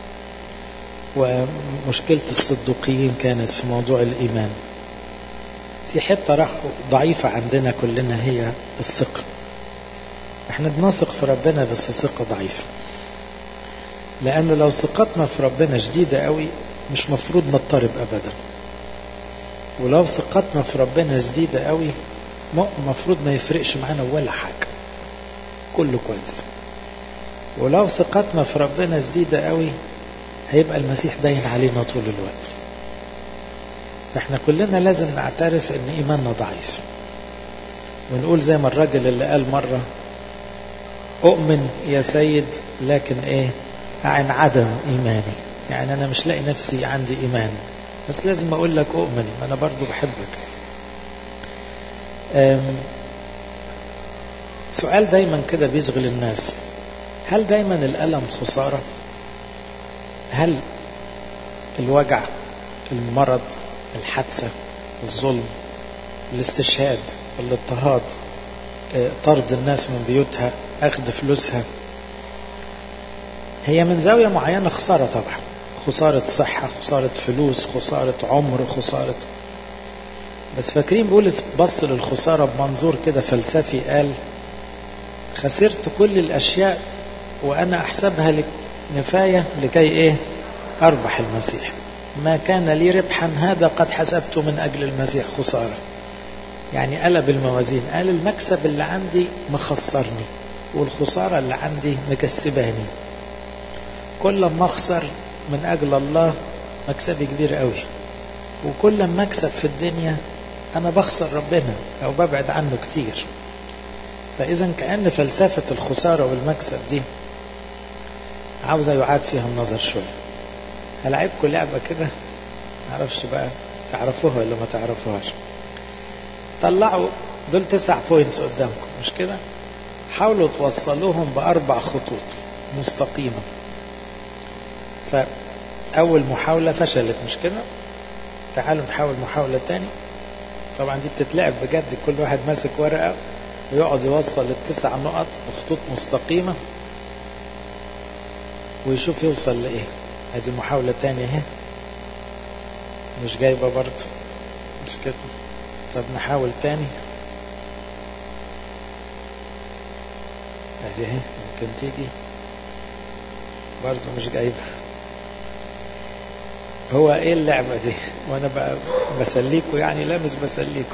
ومشكلة الصدوقيين كانت في موضوع الإيمان. في حتة راح ضعيفة عندنا كلنا هي الثقة. احنا بنثق في ربنا بس ثقة ضعيفة، لأن لو ثقتنا في ربنا شديدة قوي مش مفروض نضطرب أبدا، ولو ثقتنا في ربنا شديدة قوي مفروض ما يفرقش معانا ولا حاجة، كله كويس. ولو ثقتنا في ربنا شديدة قوي هيبقى المسيح باين علينا طول الوقت. احنا كلنا لازم نعترف ان ايماننا ضعيف، ونقول زي ما الراجل اللي قال مرة اؤمن يا سيد لكن ايه عن عدم ايماني، يعني انا مش لاقي نفسي عندي ايمان، بس لازم اقول لك اؤمن، انا برضو بحبك. سؤال دايما كده بيشغل الناس، هل دايما الألم خسارة؟ هل الوجع، المرض، الحادثة، الظلم، الاستشهاد، الاضطهاد، طرد الناس من بيوتها، أخذ فلوسها، هي من زاوية معينة خسارة طبعا، خسارة صحة، خسارة فلوس، خسارة عمر، خسارة. بس فاكرين بولس بص للخسارة بمنظور كده فلسفي، قال خسرت كل الأشياء وأنا أحسبها نفاية لكي إيه أربح المسيح، ما كان لي ربحا هذا قد حسبته من أجل المسيح خسارة. يعني قلب الموازين، قال المكسب اللي عندي مخسرني والخسارة اللي عندي مكسباني. كل ما أخسر من أجل الله مكسبي كبير قوي، وكل ما أكسب في الدنيا أنا بخسر ربنا أو ببعد عنه كتير. فإذا كأن فلسفة الخسارة والمكسب دي عاوزة يعاد فيها النظر شوية. هلعبكم لعبة كده، معرفش بقى تعرفوها ولا ما تعرفوهاش. طلعوا دول تسع بوينتس قدامكم مش كده، حاولوا توصلوهم بأربع خطوط مستقيمة. فأول محاولة فشلت مش كده، تعالوا نحاول محاولة تاني. طبعا دي بتتلعب بجد، كل واحد ماسك ورقة ويقعد يوصل التسع نقط بخطوط مستقيمة ويشوف يوصل لإيه. هذه محاولة تانية اهي، مش جايبة برضه مش كده. طب نحاول تاني، هذه اهي ممكن تيجي برضه مش جايبة. هو ايه اللعبة دي وانا بقى بسليكوا؟ يعني لا مش بسليكوا.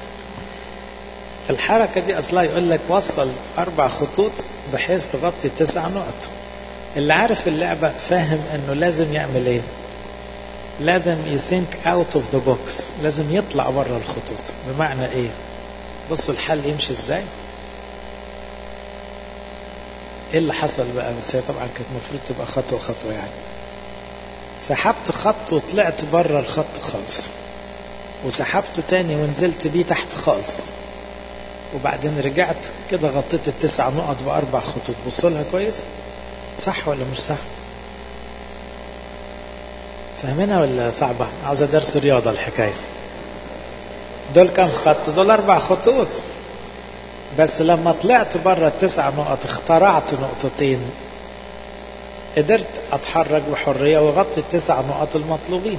الحركة دي اصلا يقول لك وصل اربع خطوط بحيث تغطي تسع نقط. اللي عارف اللعبة فاهم انه لازم يعمل ايه، لازم يثينك اوت اوف ذا بوكس، لازم يطلع بره الخطوط. بمعنى ايه؟ بصوا الحل يمشي ازاي. ايه اللي حصل بقى؟ بس هي طبعا كانت المفروض تبقى خطوة خطوة. يعني سحبت خط وطلعت بره الخط خالص، وسحبته تاني ونزلت بيه تحت خالص، وبعدين رجعت كده غطيت التسع نقط بأربع خطوط. بصلها كويس، صح ولا مش صح؟ فاهمينها ولا صعبة؟ عاوزة درس رياضة الحكاية. دول كم خط؟ دول أربع خطوط. بس لما طلعت بره التسع نقط اخترعت نقطتين، قدرت أتحرك بحرية وغطي التسع نقط المطلوبين.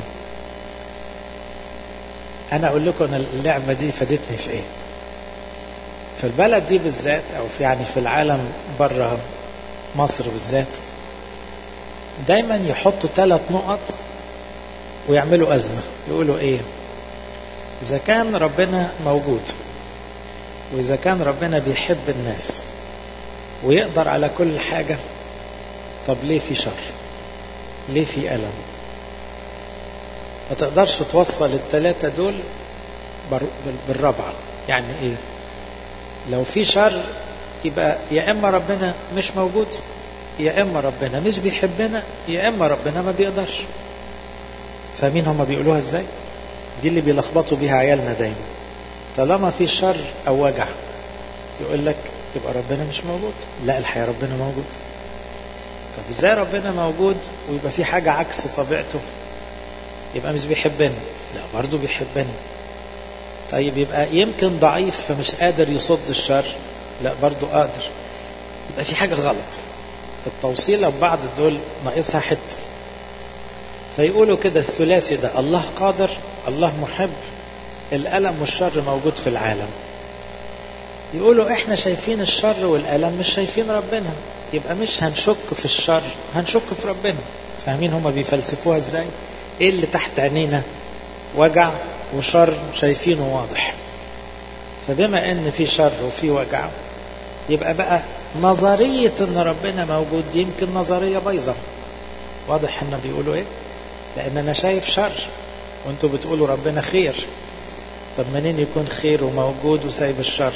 أنا أقول لكم أن اللعبة دي فادتني في إيه؟ في البلد دي بالذات، أو في يعني في العالم بره مصر بالذات، دايما يحطوا ثلاث نقط ويعملوا أزمة. يقولوا إيه؟ إذا كان ربنا موجود، وإذا كان ربنا بيحب الناس ويقدر على كل حاجة، طب ليه في شر؟ ليه في ألم؟ ما تقدرش توصل الثلاثة دول بالرابعة. يعني إيه؟ لو في شر يبقى يا إما ربنا مش موجود، يا إما ربنا مش بيحبنا، يا إما ربنا ما بيقدرش. فاهمين هما بيقولوها إزاي؟ دي اللي بيلخبطوا بيها عيالنا دايما. طالما في شر أو وجع يقول لك يبقى ربنا مش موجود. لا، الحقيقة ربنا موجود. طب إزاي ربنا موجود ويبقى في حاجة عكس طبيعته؟ يبقى مش بيحبنا. لا، برضو بيحبنا. طيب يبقى يمكن ضعيف فمش قادر يصد الشر، لا برضو قادر. يبقى في حاجة غلط، التوصيلة ببعض دول ناقصها حتة. فيقولوا كده الثلاثي ده، الله قادر، الله محب، الألم والشر موجود في العالم. يقولوا احنا شايفين الشر والألم مش شايفين ربنا، يبقى مش هنشك في الشر، هنشك في ربنا. فاهمين هما بيفلسفوها ازاي؟ ايه اللي تحت عينينا؟ وجع وشر شايفينه واضح. فبما ان في شر وفي وجع، يبقى بقى نظرية ان ربنا موجود دي يمكن نظرية بايظة. واضح ان بيقولوا ايه؟ لان انا شايف شر وانتوا بتقولوا ربنا خير. طب منين يكون خير وموجود وسايب الشر؟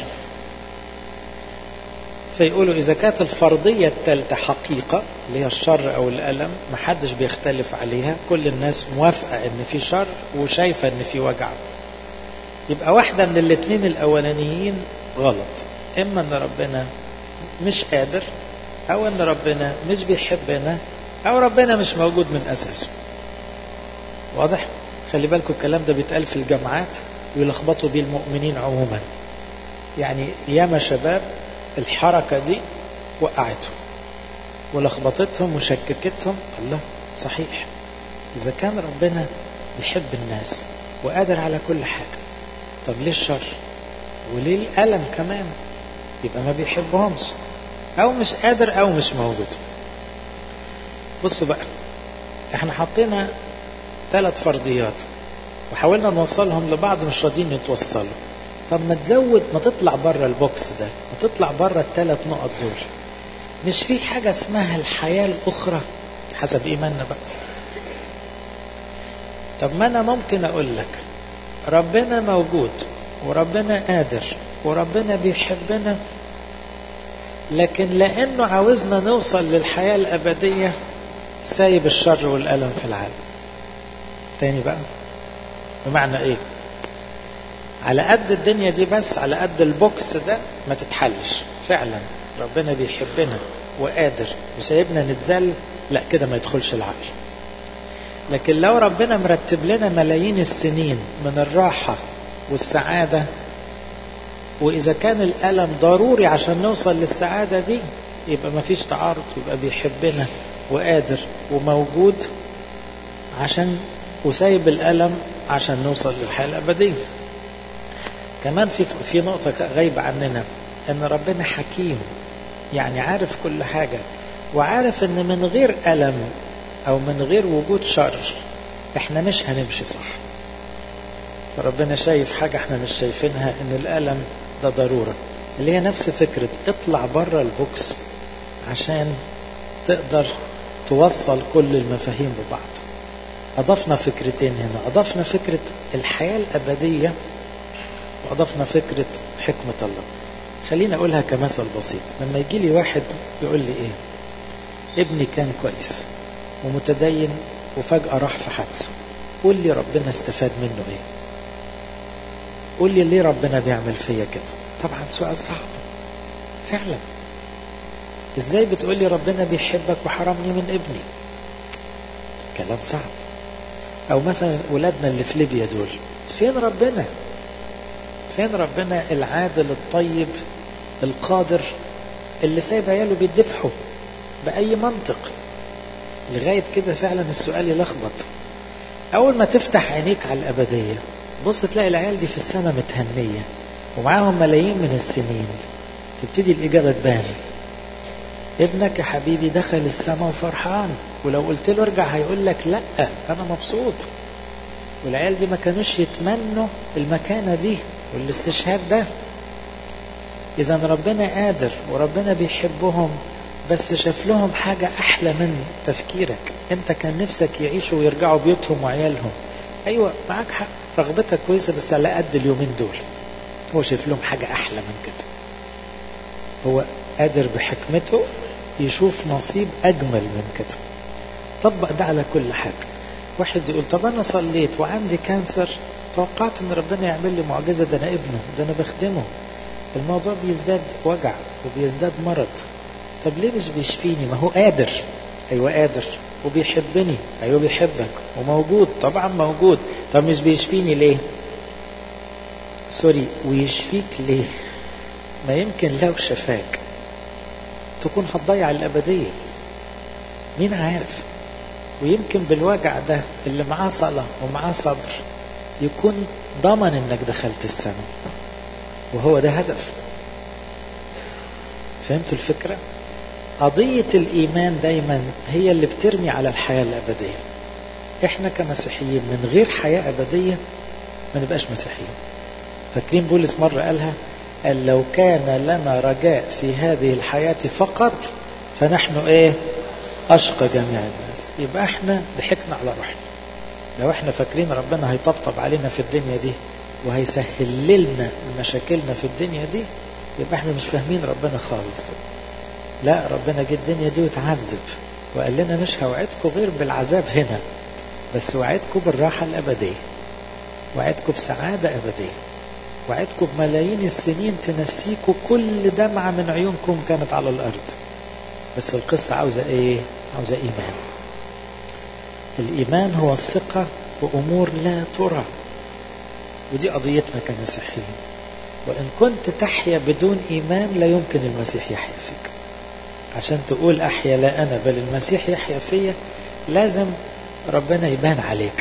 فيقولوا إذا كانت الفرضية الثالثة حقيقة اللي هي الشر أو الألم محدش بيختلف عليها، كل الناس موافقة إن في شر وشايفة إن في وجع، يبقى واحدة من الاثنين الأولانيين غلط. إما إن ربنا مش قادر، أو إن ربنا مش بيحبنا، أو ربنا مش موجود من أساسه. واضح؟ خلي بالكم الكلام ده بيتقال في الجامعات ويلخبطوا بيه المؤمنين عموما. يعني ياما شباب الحركة دي وقعتهم ولخبطتهم وشككتهم. الله، صحيح، إذا كان ربنا بيحب الناس وقادر على كل حاجة، طب ليه الشر وليه الألم كمان؟ يبقى ما بيحبهمش، أو مش قادر أو مش موجود. بصوا بقى، احنا حطينا ثلاث فرضيات وحاولنا نوصلهم لبعض، مش راضيين يتوصلوا. طب ما تزود، ما تطلع بره البوكس ده، ما تطلع بره الثلاث نقط دول. مش في حاجة اسمها الحياة الأخرى حسب إيماننا بقى؟ طب ما أنا ممكن أقول لك ربنا موجود وربنا قادر وربنا بيحبنا، لكن لأنه عاوزنا نوصل للحياة الأبدية سايب الشر والألم في العالم. تاني بقى، بمعنى إيه؟ على قد الدنيا دي بس، على قد البوكس ده ما تتحلش. فعلا ربنا بيحبنا وقادر وسايبنا نتذل، لا كده ما يدخلش العقل. لكن لو ربنا مرتب لنا ملايين السنين من الراحة والسعادة، وإذا كان الألم ضروري عشان نوصل للسعادة دي، يبقى ما فيش تعارض، يبقى بيحبنا وقادر وموجود عشان وسايب الألم عشان نوصل للحياة الأبدية. كمان في في نقطة غايبة عننا، ان ربنا حكيم، يعني عارف كل حاجة، وعارف ان من غير ألم او من غير وجود شر احنا مش هنمشي صح. فربنا شايف حاجة احنا مش شايفينها، ان الألم ده ضرورة، اللي هي نفس فكرة اطلع بره البوكس عشان تقدر توصل كل المفاهيم ببعض. اضفنا فكرتين هنا، اضفنا فكرة الحياة الأبدية وأضفنا فكرة حكمة الله. خلينا أقولها كمثل بسيط. لما يجي لي واحد يقول لي إيه، ابني كان كويس ومتدين وفجأة راح في حادثة، قول لي ربنا استفاد منه إيه؟ قول لي ليه ربنا بيعمل فيا كده؟ طبعا سؤال صعب فعلا. إزاي بتقول لي ربنا بيحبك وحرمني من ابني؟ كلام صعب. أو مثلا ولادنا اللي في ليبيا دول، فين ربنا؟ فين ربنا العادل الطيب القادر اللي سايب عياله بيدبحوا بأي منطق؟ لغاية كده فعلا السؤال يلخبط. أول ما تفتح عينيك على الأبدية، بص تلاقي العيال دي في السنة متهنية ومعاهم ملايين من السنين، تبتدي الإجابة تبان. ابنك يا حبيبي دخل السماء وفرحان، ولو قلت له ارجع هيقول لك لا أنا مبسوط. والعيال دي ما كانوش يتمنوا المكانة دي والاستشهاد ده. إذا ربنا قادر وربنا بيحبهم، بس شاف لهم حاجة أحلى من تفكيرك. أنت كان نفسك يعيشوا ويرجعوا بيوتهم وعيالهم، أيوة معاك حق، رغبتك كويسة، بس على قد اليومين دول. هو شاف لهم حاجة أحلى من كده. هو قادر بحكمته يشوف نصيب أجمل من كده. طبق ده على كل حاجة. واحد يقول طب أنا صليت وعندي كانسر، توقعت ان ربنا يعمل لي معجزة، ده انا ابنه، ده انا بخدمه. الموضوع بيزداد وجع وبيزداد مرض. طب ليه مش بيشفيني؟ ما هو قادر. ايوه قادر وبيحبني. ايوه بيحبك وموجود، طبعا موجود. طب مش بيشفيني ليه؟ سوري ويشفيك ليه؟ ما يمكن لو شفاك تكون هتضيع الأبدية، مين عارف؟ ويمكن بالوجع ده اللي معاه صلاة ومعاه صبر يكون ضمن انك دخلت السماء، وهو ده هدف. فهمتوا الفكرة؟ قضية الإيمان دايما هي اللي بترمي على الحياة الأبدية. احنا كمسيحيين من غير حياة أبدية ما نبقاش مسيحيين. فاكرين بولس مرة قالها، قال لو كان لنا رجاء في هذه الحياة فقط فنحن ايه؟ أشقى جميع الناس. يبقى احنا ضحكنا على روحنا لو احنا فاكرين ربنا هيطبطب علينا في الدنيا دي وهيسهل لنا مشاكلنا في الدنيا دي، يبقى احنا مش فاهمين ربنا خالص. لا، ربنا جه الدنيا دي وتعذب وقال لنا مش هوعدكم غير بالعذاب هنا، بس وعدكم بالراحة الأبدية، وعدكم بسعادة أبدية، وعدكم بملايين السنين تنسيكم كل دمعة من عيونكم كانت على الأرض. بس القصة عاوزة ايه؟ عاوزة إيمان. الإيمان هو الثقة بأمور لا ترى، ودي قضيتنا كمسيحيين. وإن كنت تحيا بدون إيمان لا يمكن المسيح يحيا فيك. عشان تقول أحيا لا أنا بل المسيح يحيا فيا، لازم ربنا يبان عليك.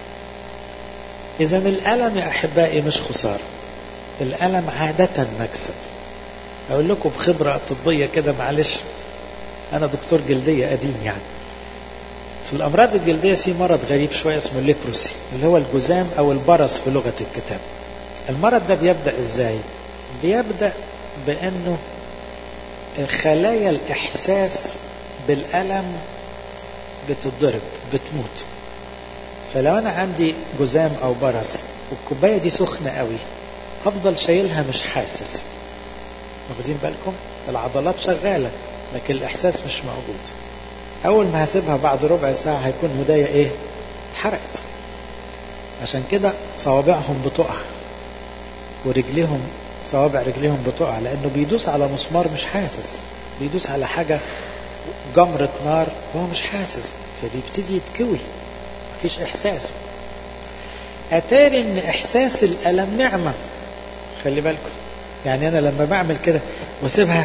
إذا الألم يا أحبائي مش خسارة، الألم عادة مكسب. أقول لكم بخبرة طبية كده، معلش أنا دكتور جلدية قديم يعني. في الأمراض الجلدية في مرض غريب شوية اسمه الليبروسي، اللي هو الجذام أو البرص في لغة الكتاب. المرض ده بيبدأ إزاي؟ بيبدأ بأنه خلايا الإحساس بالألم بتتضرب، بتموت. فلو أنا عندي جذام أو برص والكوباية دي سخنة قوي، أفضل شايلها مش حاسس. واخدين بالكم؟ العضلات شغالة لكن الإحساس مش موجود. أول ما هسيبها بعد ربع ساعة هيكون هدايا إيه؟ اتحرقت. عشان كده صوابعهم بتقع ورجليهم، صوابع رجليهم بتقع، لأنه بيدوس على مسمار مش حاسس، بيدوس على حاجة جمرة نار وهو مش حاسس، فبيبتدي يتكوي، مفيش إحساس. أتاري إن إحساس الألم نعمة. خلي بالكم، يعني أنا لما بعمل كده واسيبها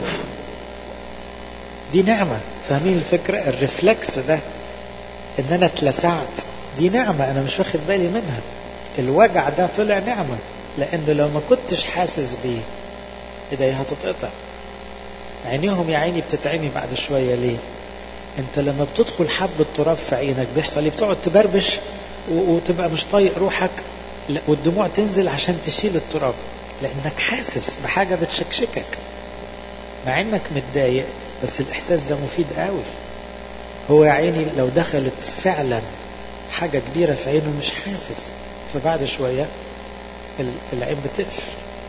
دي نعمة. فاهمين الفكرة؟ الرفلكس ده إن أنا اتلسعت دي نعمة أنا مش واخد بالي منها. الوجع ده طلع نعمة، لأنه لو ما كنتش حاسس بيه إيديها هتتقطع، عينيهم يا عيني بتتعمي بعد شوية. ليه؟ أنت لما بتدخل حبة تراب في عينك بيحصل إيه؟ بتقعد تبربش وتبقى مش طايق روحك، والدموع تنزل عشان تشيل التراب، لأنك حاسس بحاجة بتشكشكك مع إنك متضايق، بس الإحساس ده مفيد قوي. هو يا عيني لو دخلت فعلا حاجة كبيرة في عينه مش حاسس، فبعد شوية العين بتقفل،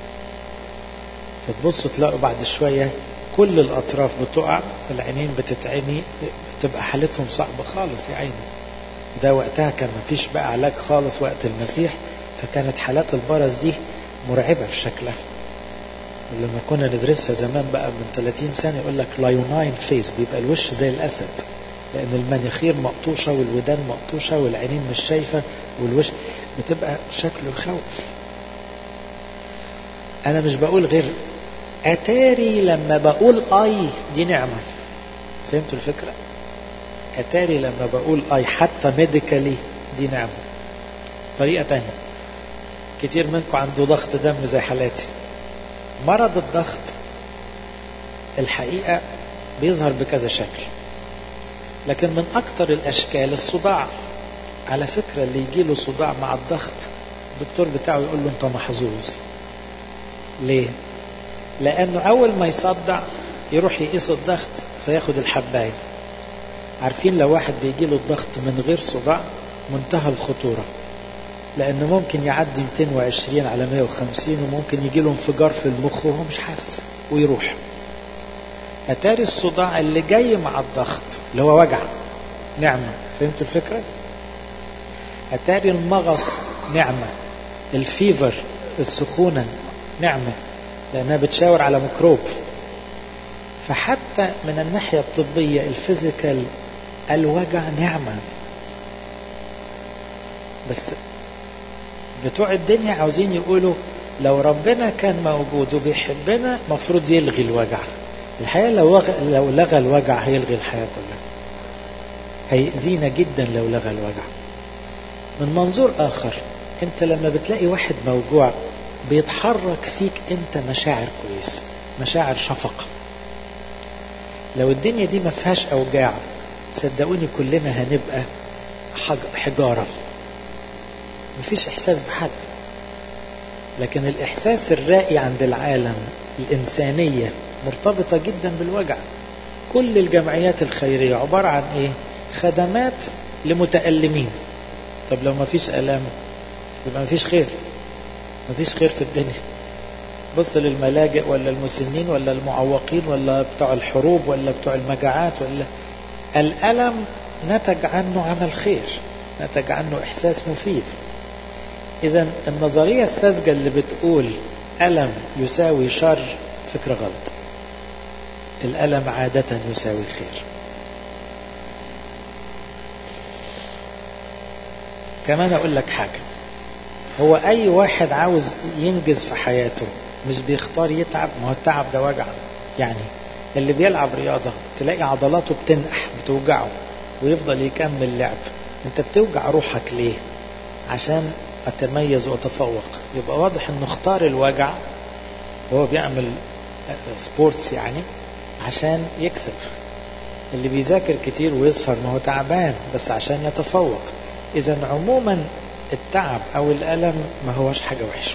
فتبصوا تلاقوا بعد شوية كل الأطراف بتقع، العينين بتتعمي، تبقى حالتهم صعبة خالص يا عيني. ده وقتها كان مفيش بقى علاج خالص وقت المسيح، فكانت حالات البرص دي مرعبة في شكلها. ولما كنا ندرسها زمان بقى من ثلاثين سنة يقول لك لايوناين فيس، بيبقى الوش زي الأسد، لأن المناخير مقطوشة والودان مقطوشة والعينين مش شايفة والوش بتبقى شكله خوف. أنا مش بقول غير أتاري لما بقول أي دي نعمة. فهمتوا الفكرة؟ أتاري لما بقول أي حتى ميديكالي دي نعمة. طريقة تانية، كتير منكم عنده ضغط دم زي حالاتي. مرض الضغط الحقيقة بيظهر بكذا شكل، لكن من أكتر الأشكال الصداع. على فكرة اللي يجيله صداع مع الضغط الدكتور بتاعه يقول له أنت محظوظ. ليه؟ لأنه أول ما يصدع يروح يقيس الضغط فياخد الحباية. عارفين لو واحد بيجيله الضغط من غير صداع منتهى الخطورة، لأنه ممكن يعدي مئتين وعشرين على مئة وخمسين، وممكن يجيله انفجار في المخ وهو مش حاسس ويروح. أتاري الصداع اللي جاي مع الضغط اللي هو وجع نعمة. فهمتوا الفكرة؟ أتاري المغص نعمة، الفيفر السخونة نعمة، لأنها بتشاور على ميكروب. فحتى من الناحية الطبية الفيزيكال الوجع نعمة. بس بتوع الدنيا عاوزين يقولوا لو ربنا كان موجود وبيحبنا مفروض يلغي الوجع. الحقيقة لو لو لغى الوجع هيلغي الحياة كلها، هيأذينا جدا لو لغى الوجع. من منظور آخر، انت لما بتلاقي واحد موجوع بيتحرك فيك انت مشاعر كويسة، مشاعر شفقة. لو الدنيا دي ما فيهاش أوجاع صدقوني كلنا هنبقى حجارة، مفيش إحساس بحد. لكن الإحساس الرائي عند العالم، الإنسانية مرتبطة جدا بالوجع. كل الجمعيات الخيرية عبارة عن إيه؟ خدمات لمتألمين. طب لو مفيش ألام يبقى مفيش خير، مفيش خير في الدنيا. بص للملاجئ ولا المسنين ولا المعوقين ولا بتوع الحروب ولا بتوع المجاعات، ولا الألم نتج عنه عمل خير، نتج عنه إحساس مفيد. إذن النظرية الساذجة اللي بتقول ألم يساوي شر فكرة غلط. الألم عادة يساوي خير. كمان أقول لك حاجة، هو أي واحد عاوز ينجز في حياته مش بيختار يتعب؟ ما هو التعب ده وجع. يعني اللي بيلعب رياضة تلاقي عضلاته بتنقح بتوجعه ويفضل يكمل لعب. انت بتوجع روحك ليه؟ عشان اتميز واتفوق. يبقى واضح انه اختار الوجع وهو بيعمل سبورتس يعني عشان يكسب. اللي بيذاكر كتير ويسهر ما هو تعبان بس عشان يتفوق. اذا عموما التعب او الالم ما هوش حاجة وحشة.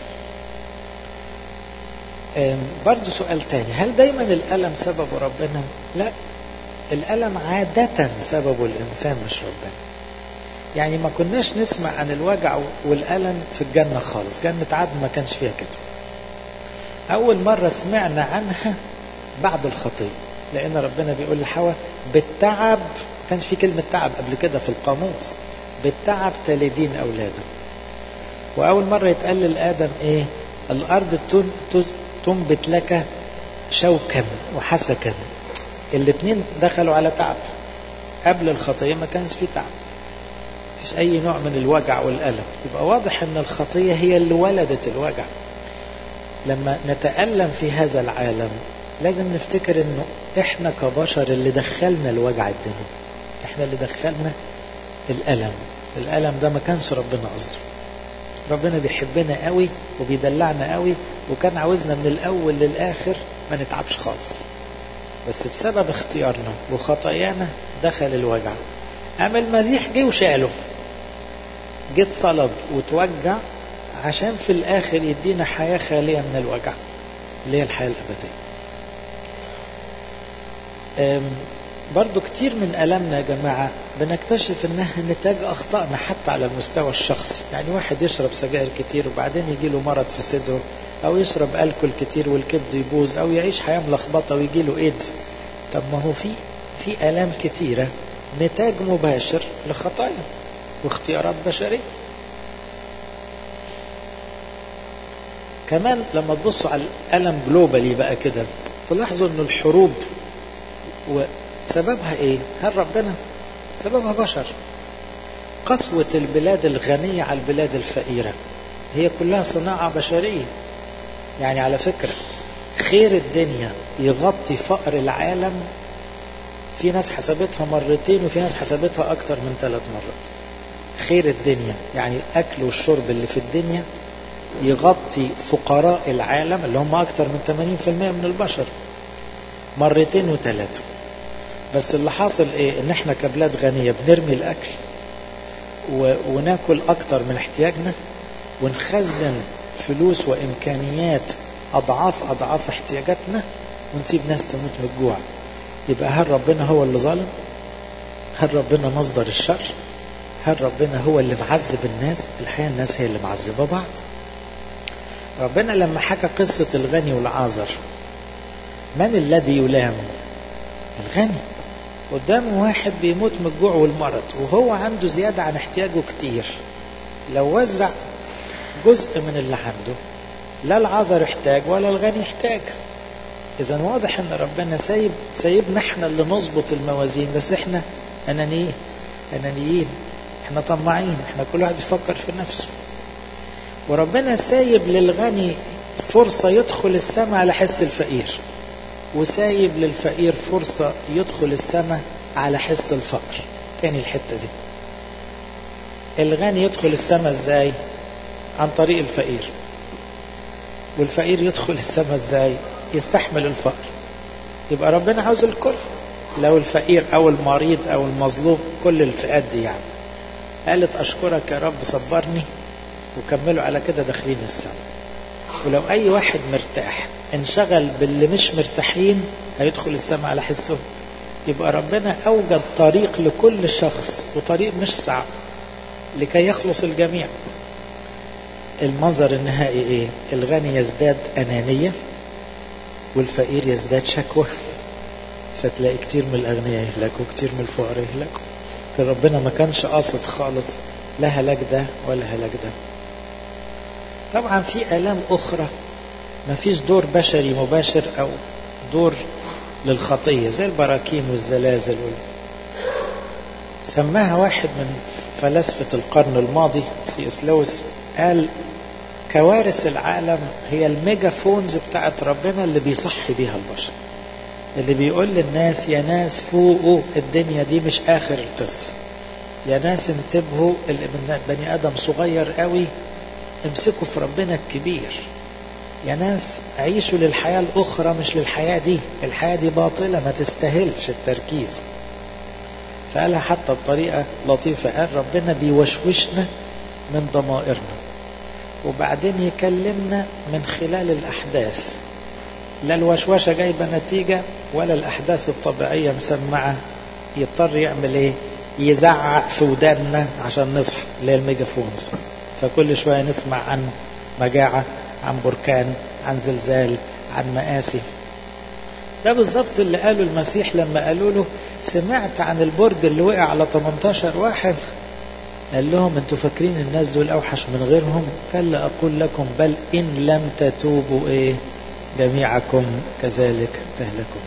برضو سؤال تاني، هل دايما الألم سببه ربنا؟ لا، الألم عادة سببه الإنسان مش ربنا. يعني ما كناش نسمع عن الوجع والألم في الجنة خالص، جنة عدن ما كانش فيها كده. أول مرة سمعنا عنها بعد الخطية، لأن ربنا بيقول لحواء بالتعب، ما كانش في كلمة تعب قبل كده في القاموس، بالتعب تلدين أولادا. وأول مرة يتقال لآدم إيه؟ الأرض تنبت لك شوكا وحسكا. الاثنين دخلوا على تعب. قبل الخطية ما كانش في تعب، مفيش أي نوع من الوجع والألم. يبقى واضح أن الخطية هي اللي ولدت الوجع. لما نتألم في هذا العالم لازم نفتكر أنه إحنا كبشر اللي دخلنا الوجع الدنيا، إحنا اللي دخلنا الألم. الألم ده ما كانش ربنا قصده. ربنا بيحبنا قوي وبيدلعنا قوي، وكان عاوزنا من الأول للآخر ما نتعبش خالص، بس بسبب اختيارنا وخطايانا دخل الوجع. أما المسيح جه وشاله، جه اتصلب وتوجع عشان في الآخر يدينا حياة خالية من الوجع اللي هي الحياة الأبدية. برضو كتير من ألمنا يا جماعة بنكتشف انها نتاج أخطائنا حتى على المستوى الشخصي. يعني واحد يشرب سجائر كتير وبعدين يجيله مرض في صدره، أو يشرب ألكول كتير والكبد يبوظ، أو يعيش حياة ملخبطة ويجيله إيدز. طب ما هو في في آلام كتيرة نتاج مباشر لخطايا واختيارات بشرية. كمان لما تبصوا على الألم جلوبالي بقى كده تلاحظوا ان الحروب وسببها ايه؟ هل ربنا؟ سببها بشر. قسوة البلاد الغنية على البلاد الفقيرة هي كلها صناعة بشرية. يعني على فكرة خير الدنيا يغطي فقر العالم، في ناس حسبتها مرتين وفي ناس حسبتها أكتر من ثلاث مرات. خير الدنيا يعني الأكل والشرب اللي في الدنيا يغطي فقراء العالم اللي هم أكتر من ثمانين بالمئة من البشر مرتين وثلاثة. بس اللي حاصل ايه؟ ان احنا كبلاد غنية بنرمي الاكل و... وناكل اكتر من احتياجنا، ونخزن فلوس وامكانيات اضعاف اضعاف احتياجاتنا، ونسيب ناس تموت من الجوع. يبقى هل ربنا هو اللي ظالم؟ هل ربنا مصدر الشر؟ هل ربنا هو اللي معذب الناس؟ الحقيقة الناس هي اللي معذبة بعض. ربنا لما حكى قصة الغني والعازر، من الذي يلام؟ الغني. قدامه واحد بيموت من الجوع والمرض وهو عنده زيادة عن احتياجه كتير. لو وزع جزء من اللي عنده لا العازر احتاج ولا الغني احتاج. اذا واضح ان ربنا سايب سايبنا احنا اللي نظبط الموازين، بس احنا انانيين انانيين احنا طماعين، احنا كل واحد بيفكر في نفسه. وربنا سايب للغني فرصة يدخل السماء على حس الفقير، وسايب للفقير فرصة يدخل السماء على حس الفقر. تاني الحتة دي، الغني يدخل السماء ازاي؟ عن طريق الفقير. والفقير يدخل السماء ازاي؟ يستحمل الفقر. يبقى ربنا عاوز الكل، لو الفقير او المريض او المظلوم، كل الفئات دي يعني. قالت اشكرك يا رب صبرني، وكملوا على كده داخلين السماء. ولو اي واحد مرتاح انشغل باللي مش مرتاحين هيدخل السماء على حسه. يبقى ربنا اوجد طريق لكل شخص، وطريق مش صعب، لكي يخلص الجميع. المنظر النهائي ايه؟ الغني يزداد انانية، والفقير يزداد شكوى، فتلاقي كتير من الاغنياء يهلكوا، كتير من الفقراء يهلكوا. كان ربنا ما كانش قاصد خالص لا هلاك ده ولا هلاك ده. طبعا في آلام أخرى ما فيش دور بشري مباشر أو دور للخطية، زي البراكين والزلازل وال... سماها واحد من فلاسفة القرن الماضي سي اس لويس، قال كوارث العالم هي الميجافونز بتاعت ربنا اللي بيصحي بيها البشر، اللي بيقول للناس يا ناس فوقوا، الدنيا دي مش آخر القصة، يا ناس انتبهوا، البني آدم صغير قوي، امسكوا في ربنا الكبير، يا ناس عيشوا للحياة الأخرى مش للحياة دي، الحياة دي باطلة ما تستاهلش التركيز. فقالها حتى بطريقة لطيفة، قال ربنا بيوشوشنا من ضمائرنا، وبعدين يكلمنا من خلال الأحداث، لا الوشوشة جايبة نتيجة ولا الأحداث الطبيعية مسمعة، يضطر يعمل ايه؟ يزعق في وداننا عشان نصحى، اللي هي الميجافونز. فكل شوية نسمع عن مجاعة، عن بركان، عن زلزال، عن مآسي. ده بالظبط اللي قاله المسيح لما قالوا له سمعت عن البرج اللي وقع على ثمانية عشر واحد، قال لهم انتوا فاكرين الناس دول اوحش من غيرهم؟ كلا اقول لكم بل ان لم تتوبوا ايه جميعكم كذلك تهلكون.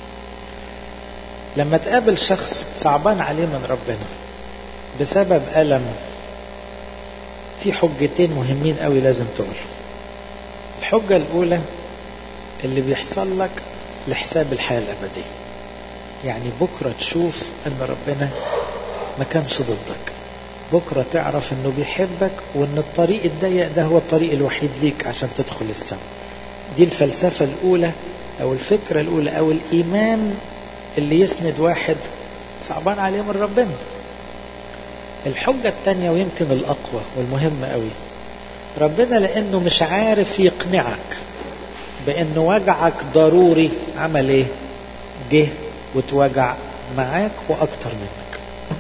لما تقابل شخص صعبان عليه من ربنا بسبب ألم، في حجتين مهمين قوي لازم تقول. الحجة الأولى اللي بيحصل لك لحساب الحياة الأبدية، يعني بكرة تشوف أن ربنا ما كانش ضدك، بكرة تعرف أنه بيحبك، وأن الطريق الضيق ده هو الطريق الوحيد ليك عشان تدخل السماء. دي الفلسفة الأولى أو الفكرة الأولى أو الإيمان اللي يسند واحد صعبان عليه من ربنا. الحجة التانية ويمكن الأقوى والمهمة قوي، ربنا لأنه مش عارف يقنعك بأنه وجعك ضروري، عمل ايه؟ جه وتوجع معاك وأكتر منك.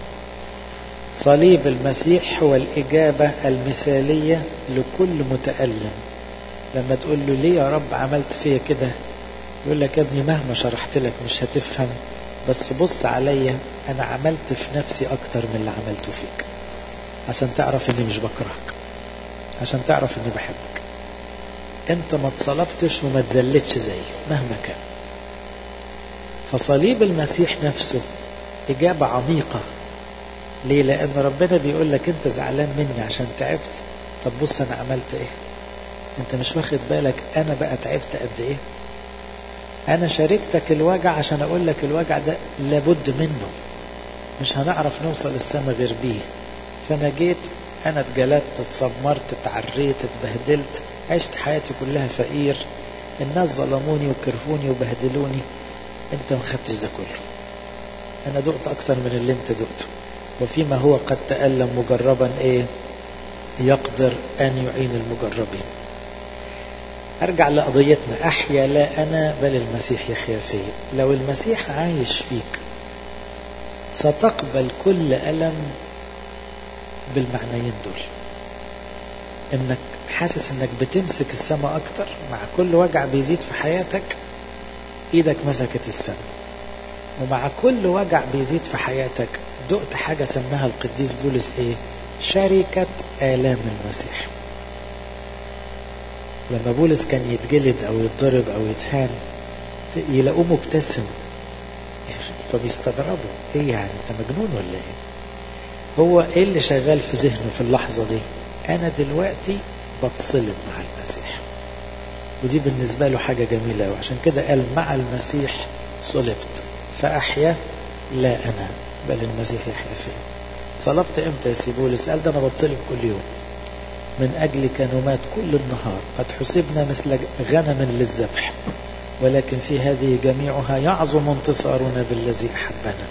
صليب المسيح هو الإجابة المثالية لكل متألم. لما تقول له ليه يا رب عملت فيا كده، يقول لك يا ابني مهما شرحت لك مش هتفهم، بس بص عليا أنا عملت في نفسي أكتر من اللي عملته فيك، عشان تعرف إني مش بكرهك، عشان تعرف إني بحبك. أنت ما اتصلبتش وما تزلتش زي مهما كان. فصليب المسيح نفسه إجابة عميقة. ليه؟ لأن ربنا بيقول لك أنت زعلان مني عشان تعبت، طب بص أنا عملت إيه. أنت مش واخد بالك أنا بقى تعبت قد إيه. أنا شاركتك الوجع عشان أقول لك الوجع ده لابد منه، مش هنعرف نوصل السما غير بيه. فأنا جيت، أنا اتجلدت، اتسمرت، اتعريت، اتبهدلت، عشت حياتي كلها فقير، الناس ظلموني وكرهوني وبهدلوني، أنت ما خدتش ده كله. أنا دقت أكتر من اللي أنت دقته، وفيما هو قد تألم مجربا إيه يقدر أن يعين المجربين. أرجع لقضيتنا، أحيا لا أنا بل المسيح يحيا فيا. لو المسيح عايش فيك ستقبل كل ألم بالمعنيين دول، إنك حاسس إنك بتمسك السماء أكتر، مع كل وجع بيزيد في حياتك إيدك مسكت السماء، ومع كل وجع بيزيد في حياتك دقت حاجة سماها القديس بولس إيه؟ شركة آلام المسيح. لما بولس كان يتجلد أو يتضرب أو يتهان يلاقوه مبتسم، فبيستغربوا إيه يعني أنت مجنون ولا إيه؟ هو إيه اللي شغال في ذهنه في اللحظة دي؟ أنا دلوقتي بتصلب مع المسيح، ودي بالنسبة له حاجة جميلة، وعشان كده قال مع المسيح صلبت فأحيا لا أنا بل المسيح يحيا فيه. صلبت امتى يا سيبولس؟ قال ده أنا بتصلب كل يوم، من أجل كنومات كل النهار قد حسبنا مثل غنم للذبح، ولكن في هذه جميعها يعظم انتصارنا بالذي أحبنا.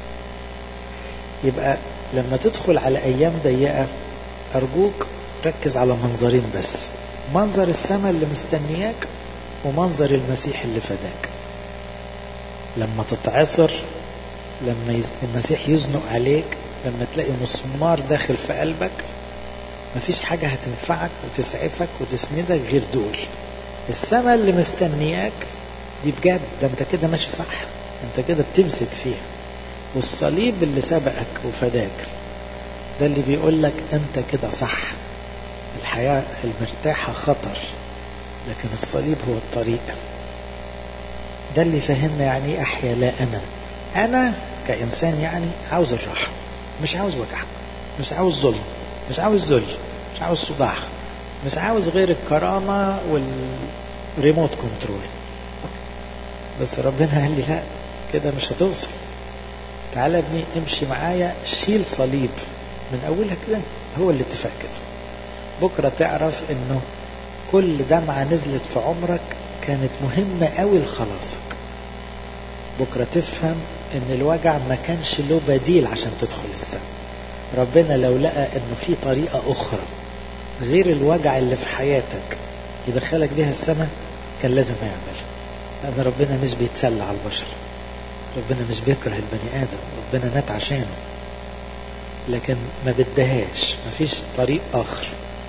يبقى لما تدخل على أيام ضيقة أرجوك ركز على منظرين بس، منظر السماء اللي مستنياك ومنظر المسيح اللي فداك. لما تتعصر، لما المسيح يزنق عليك، لما تلاقي مسمار داخل في قلبك، مفيش حاجة هتنفعك وتسعفك وتسندك غير دول. السماء اللي مستنياك دي بجد، ده انت كده ماشي صح، انت كده بتمسك فيها. والصليب اللي سبقك وفداك ده اللي بيقول لك انت كده صح. الحياة المرتاحة خطر، لكن الصليب هو الطريق. ده اللي فهمنا يعني احيا لا انا. انا كإنسان يعني عاوز الراحة، مش عاوز وجع، مش عاوز ظلم، مش عاوز ذل، مش عاوز صداع، مش عاوز غير الكرامة والريموت كنترول. بس ربنا قال لي لا، كده مش هتوصل. تعالى ابني امشي معايا، شيل صليب من اولها كده. هو اللي اتفاق كده. بكرة تعرف انه كل دمعة نزلت في عمرك كانت مهمة قوي لخلاصك. بكرة تفهم ان الوجع ما كانش له بديل عشان تدخل السماء. ربنا لو لقى انه في طريقة اخرى غير الوجع اللي في حياتك يدخلك بيها السماء كان لازم يعمل. لان ربنا مش بيتسلى على البشر، ربنا مش بيكره البني ادم، ربنا مات عشانه، لكن ما بدهاش، مفيش طريق اخر.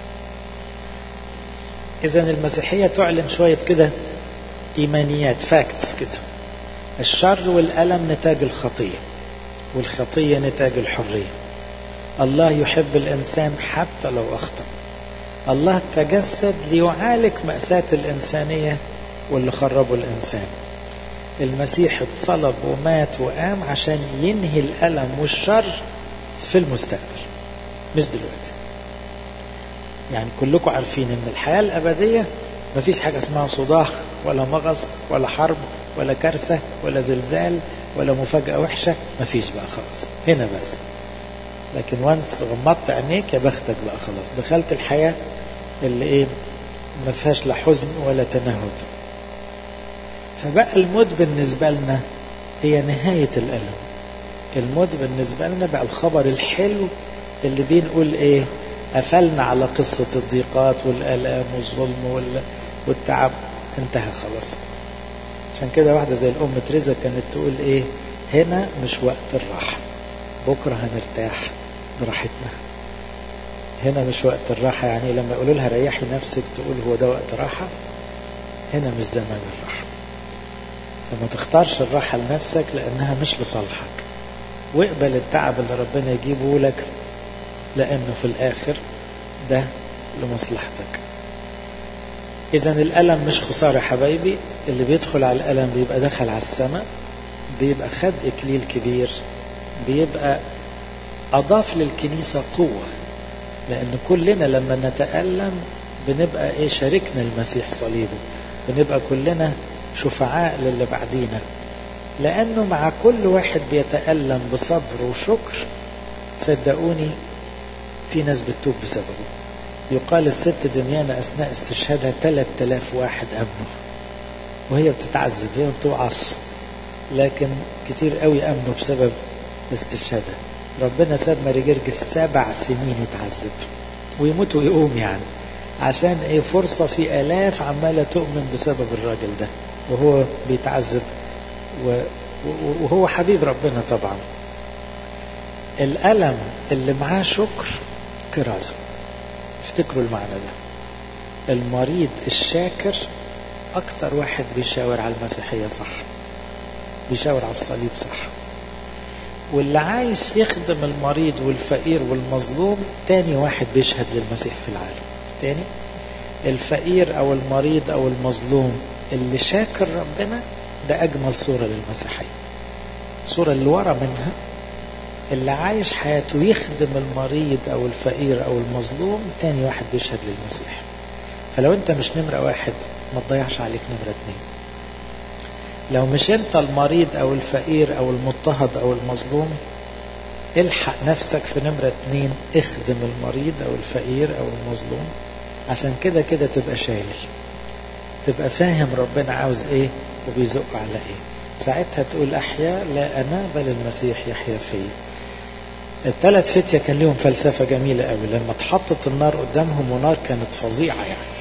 اذا المسيحية تعلن شوية كده ايمانيات، فاكتس كده. الشر والألم نتاج الخطية، والخطية نتاج الحرية. الله يحب الإنسان حتى لو أخطأ. الله تجسد ليعالج مأساة الإنسانية واللي خربوا الإنسان. المسيح اتصلب ومات وقام عشان ينهي الألم والشر في المستقبل، مش دلوقتي. يعني كلكم عارفين ان الحياة الأبدية مفيش حاجة اسمها صداع ولا مغص ولا حرب ولا كارثة ولا زلزال ولا مفاجأة وحشة، مفيش بقى خلاص هنا بس. لكن وانس غمضت عينيك يا بختك بقى، خلاص دخلت الحياة اللي ايه ما فيهاش لا حزن ولا تنهد. فبقى الموت بالنسبة لنا هي نهاية الألم. الموت بالنسبة لنا بقى الخبر الحلو اللي بنقول ايه، قفلنا على قصة الضيقات والآلام والظلم والتعب، انتهى خلاص. عشان كده واحدة زي الأم تريزا كانت تقول ايه، هنا مش وقت الراحة، بكرة هنرتاح براحتنا. هنا مش وقت الراحة، يعني لما يقولوا لها ريحي نفسك تقول هو ده وقت راحة؟ هنا مش زمان الراحة. فما تختارش الراحة لنفسك لأنها مش لصالحك، واقبل التعب اللي ربنا يجيبه لك، لأنه في الآخر ده لمصلحتك. إذن الألم مش خسارة حبايبي. اللي بيدخل على الألم بيبقى دخل على السماء، بيبقى خد إكليل كبير، بيبقى أضاف للكنيسة قوة. لأن كلنا لما نتألم بنبقى إيه، شاركنا المسيح صليبه، بنبقى كلنا شفعاء للي بعدينا. لأنه مع كل واحد بيتألم بصبر وشكر صدقوني في ناس بتتوب بسببه. يقال الست دميانة أثناء استشهادها ثلاثة آلاف واحد أمنوا، وهي بتتعذب، هي بتوعص، لكن كتير قوي أمنوا بسبب استشهادها. ربنا ساب ماري جرجس سبع سنين يتعذب ويموت ويقوم، يعني عشان ايه؟ فرصة في آلاف عمالة تؤمن بسبب الراجل ده وهو بيتعذب وهو حبيب ربنا طبعا. الألم اللي معاه شكر كرازة، افتكروا المعنى ده. المريض الشاكر أكتر واحد بيشاور على المسيحية صح، بيشاور على الصليب صح. واللي عايش يخدم المريض والفقير والمظلوم تاني واحد بيشهد للمسيح في العالم. تاني الفقير أو المريض أو المظلوم اللي شاكر ربنا ده أجمل صورة للمسيحية. صورة اللي ورا منها اللي عايش حياته يخدم المريض أو الفقير أو المظلوم تاني واحد بيشهد للمسيح. فلو انت مش نمرة واحد ما تضيعش عليك نمرة اتنين. لو مش انت المريض او الفقير او المضطهد او المظلوم، الحق نفسك في نمرة اتنين، اخدم المريض او الفقير او المظلوم، عشان كده كده تبقى شايل، تبقى فاهم ربنا عاوز ايه وبيزق على ايه. ساعتها تقول احيا لا انا بل المسيح يحيا فيا. الثلاث فتية كان لهم فلسفة جميلة قوي لما اتحطت النار قدامهم، ونار كانت فظيعة يعني،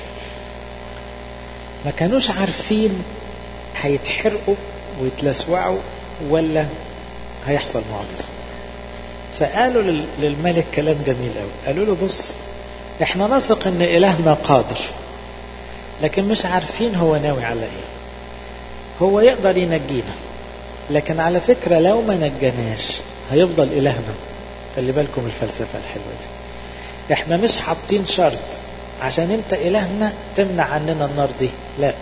ما كانوش عارفين هيتحرقوا ويتلسوعوا ولا هيحصل معجزة. فقالوا للملك كلام جميل قوي، قالوا له بص احنا نثق ان الهنا قادر، لكن مش عارفين هو ناوي على ايه. هو يقدر ينجينا، لكن على فكرة لو ما نجناش هيفضل الهنا. خلي بالكم الفلسفة الحلوة دي، احنا مش حاطين شرط عشان انت الهنا تمنع عننا النار دي، لا،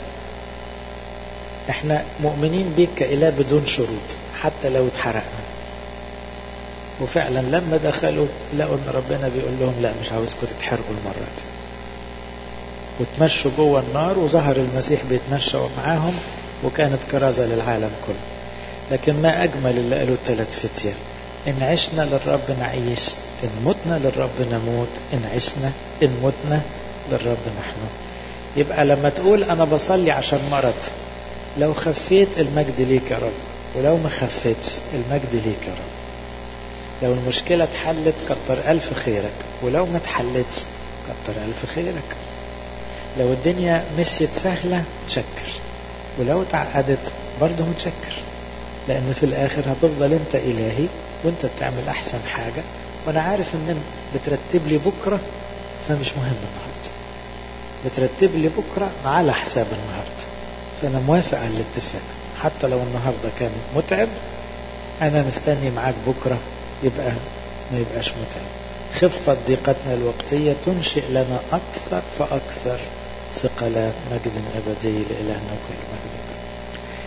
احنا مؤمنين بيك كإله بدون شروط حتى لو اتحرقنا. وفعلا لما دخلوا لقوا ان ربنا بيقول لهم لا مش عاوزكم تتحرقوا المرة دي، وتمشوا جوه النار، وظهر المسيح بيتمشى معاهم، وكانت كرازة للعالم كله. لكن ما أجمل اللي قالوا الثلاث فتية، إن عشنا للرب نعيش، إن متنا للرب نموت، إن عشنا إن متنا للرب نحن. يبقى لما تقول أنا بصلي عشان مرض، لو خفيت المجد ليك يا رب، ولو ما خفيتش المجد ليك يا رب. لو المشكلة اتحلت كتر ألف خيرك، ولو ما اتحلتش كتر ألف خيرك. لو الدنيا مشيت سهلة تشكر، ولو تعقدت برضه متشكر، لأن في الآخر هتفضل أنت إلهي وأنت بتعمل أحسن حاجة، وأنا عارف أن بترتب لي بكرة، فمش مهم النهاردة، بترتب لي بكرة على حساب النهاردة، فأنا موافق على الاتفاق. حتى لو النهاردة كان متعب، أنا مستني معاك بكرة يبقى ما يبقاش متعب. خفة ضيقتنا الوقتية تنشئ لنا أكثر فأكثر ثقل مجد أبدي لإلهنا وكل مجد.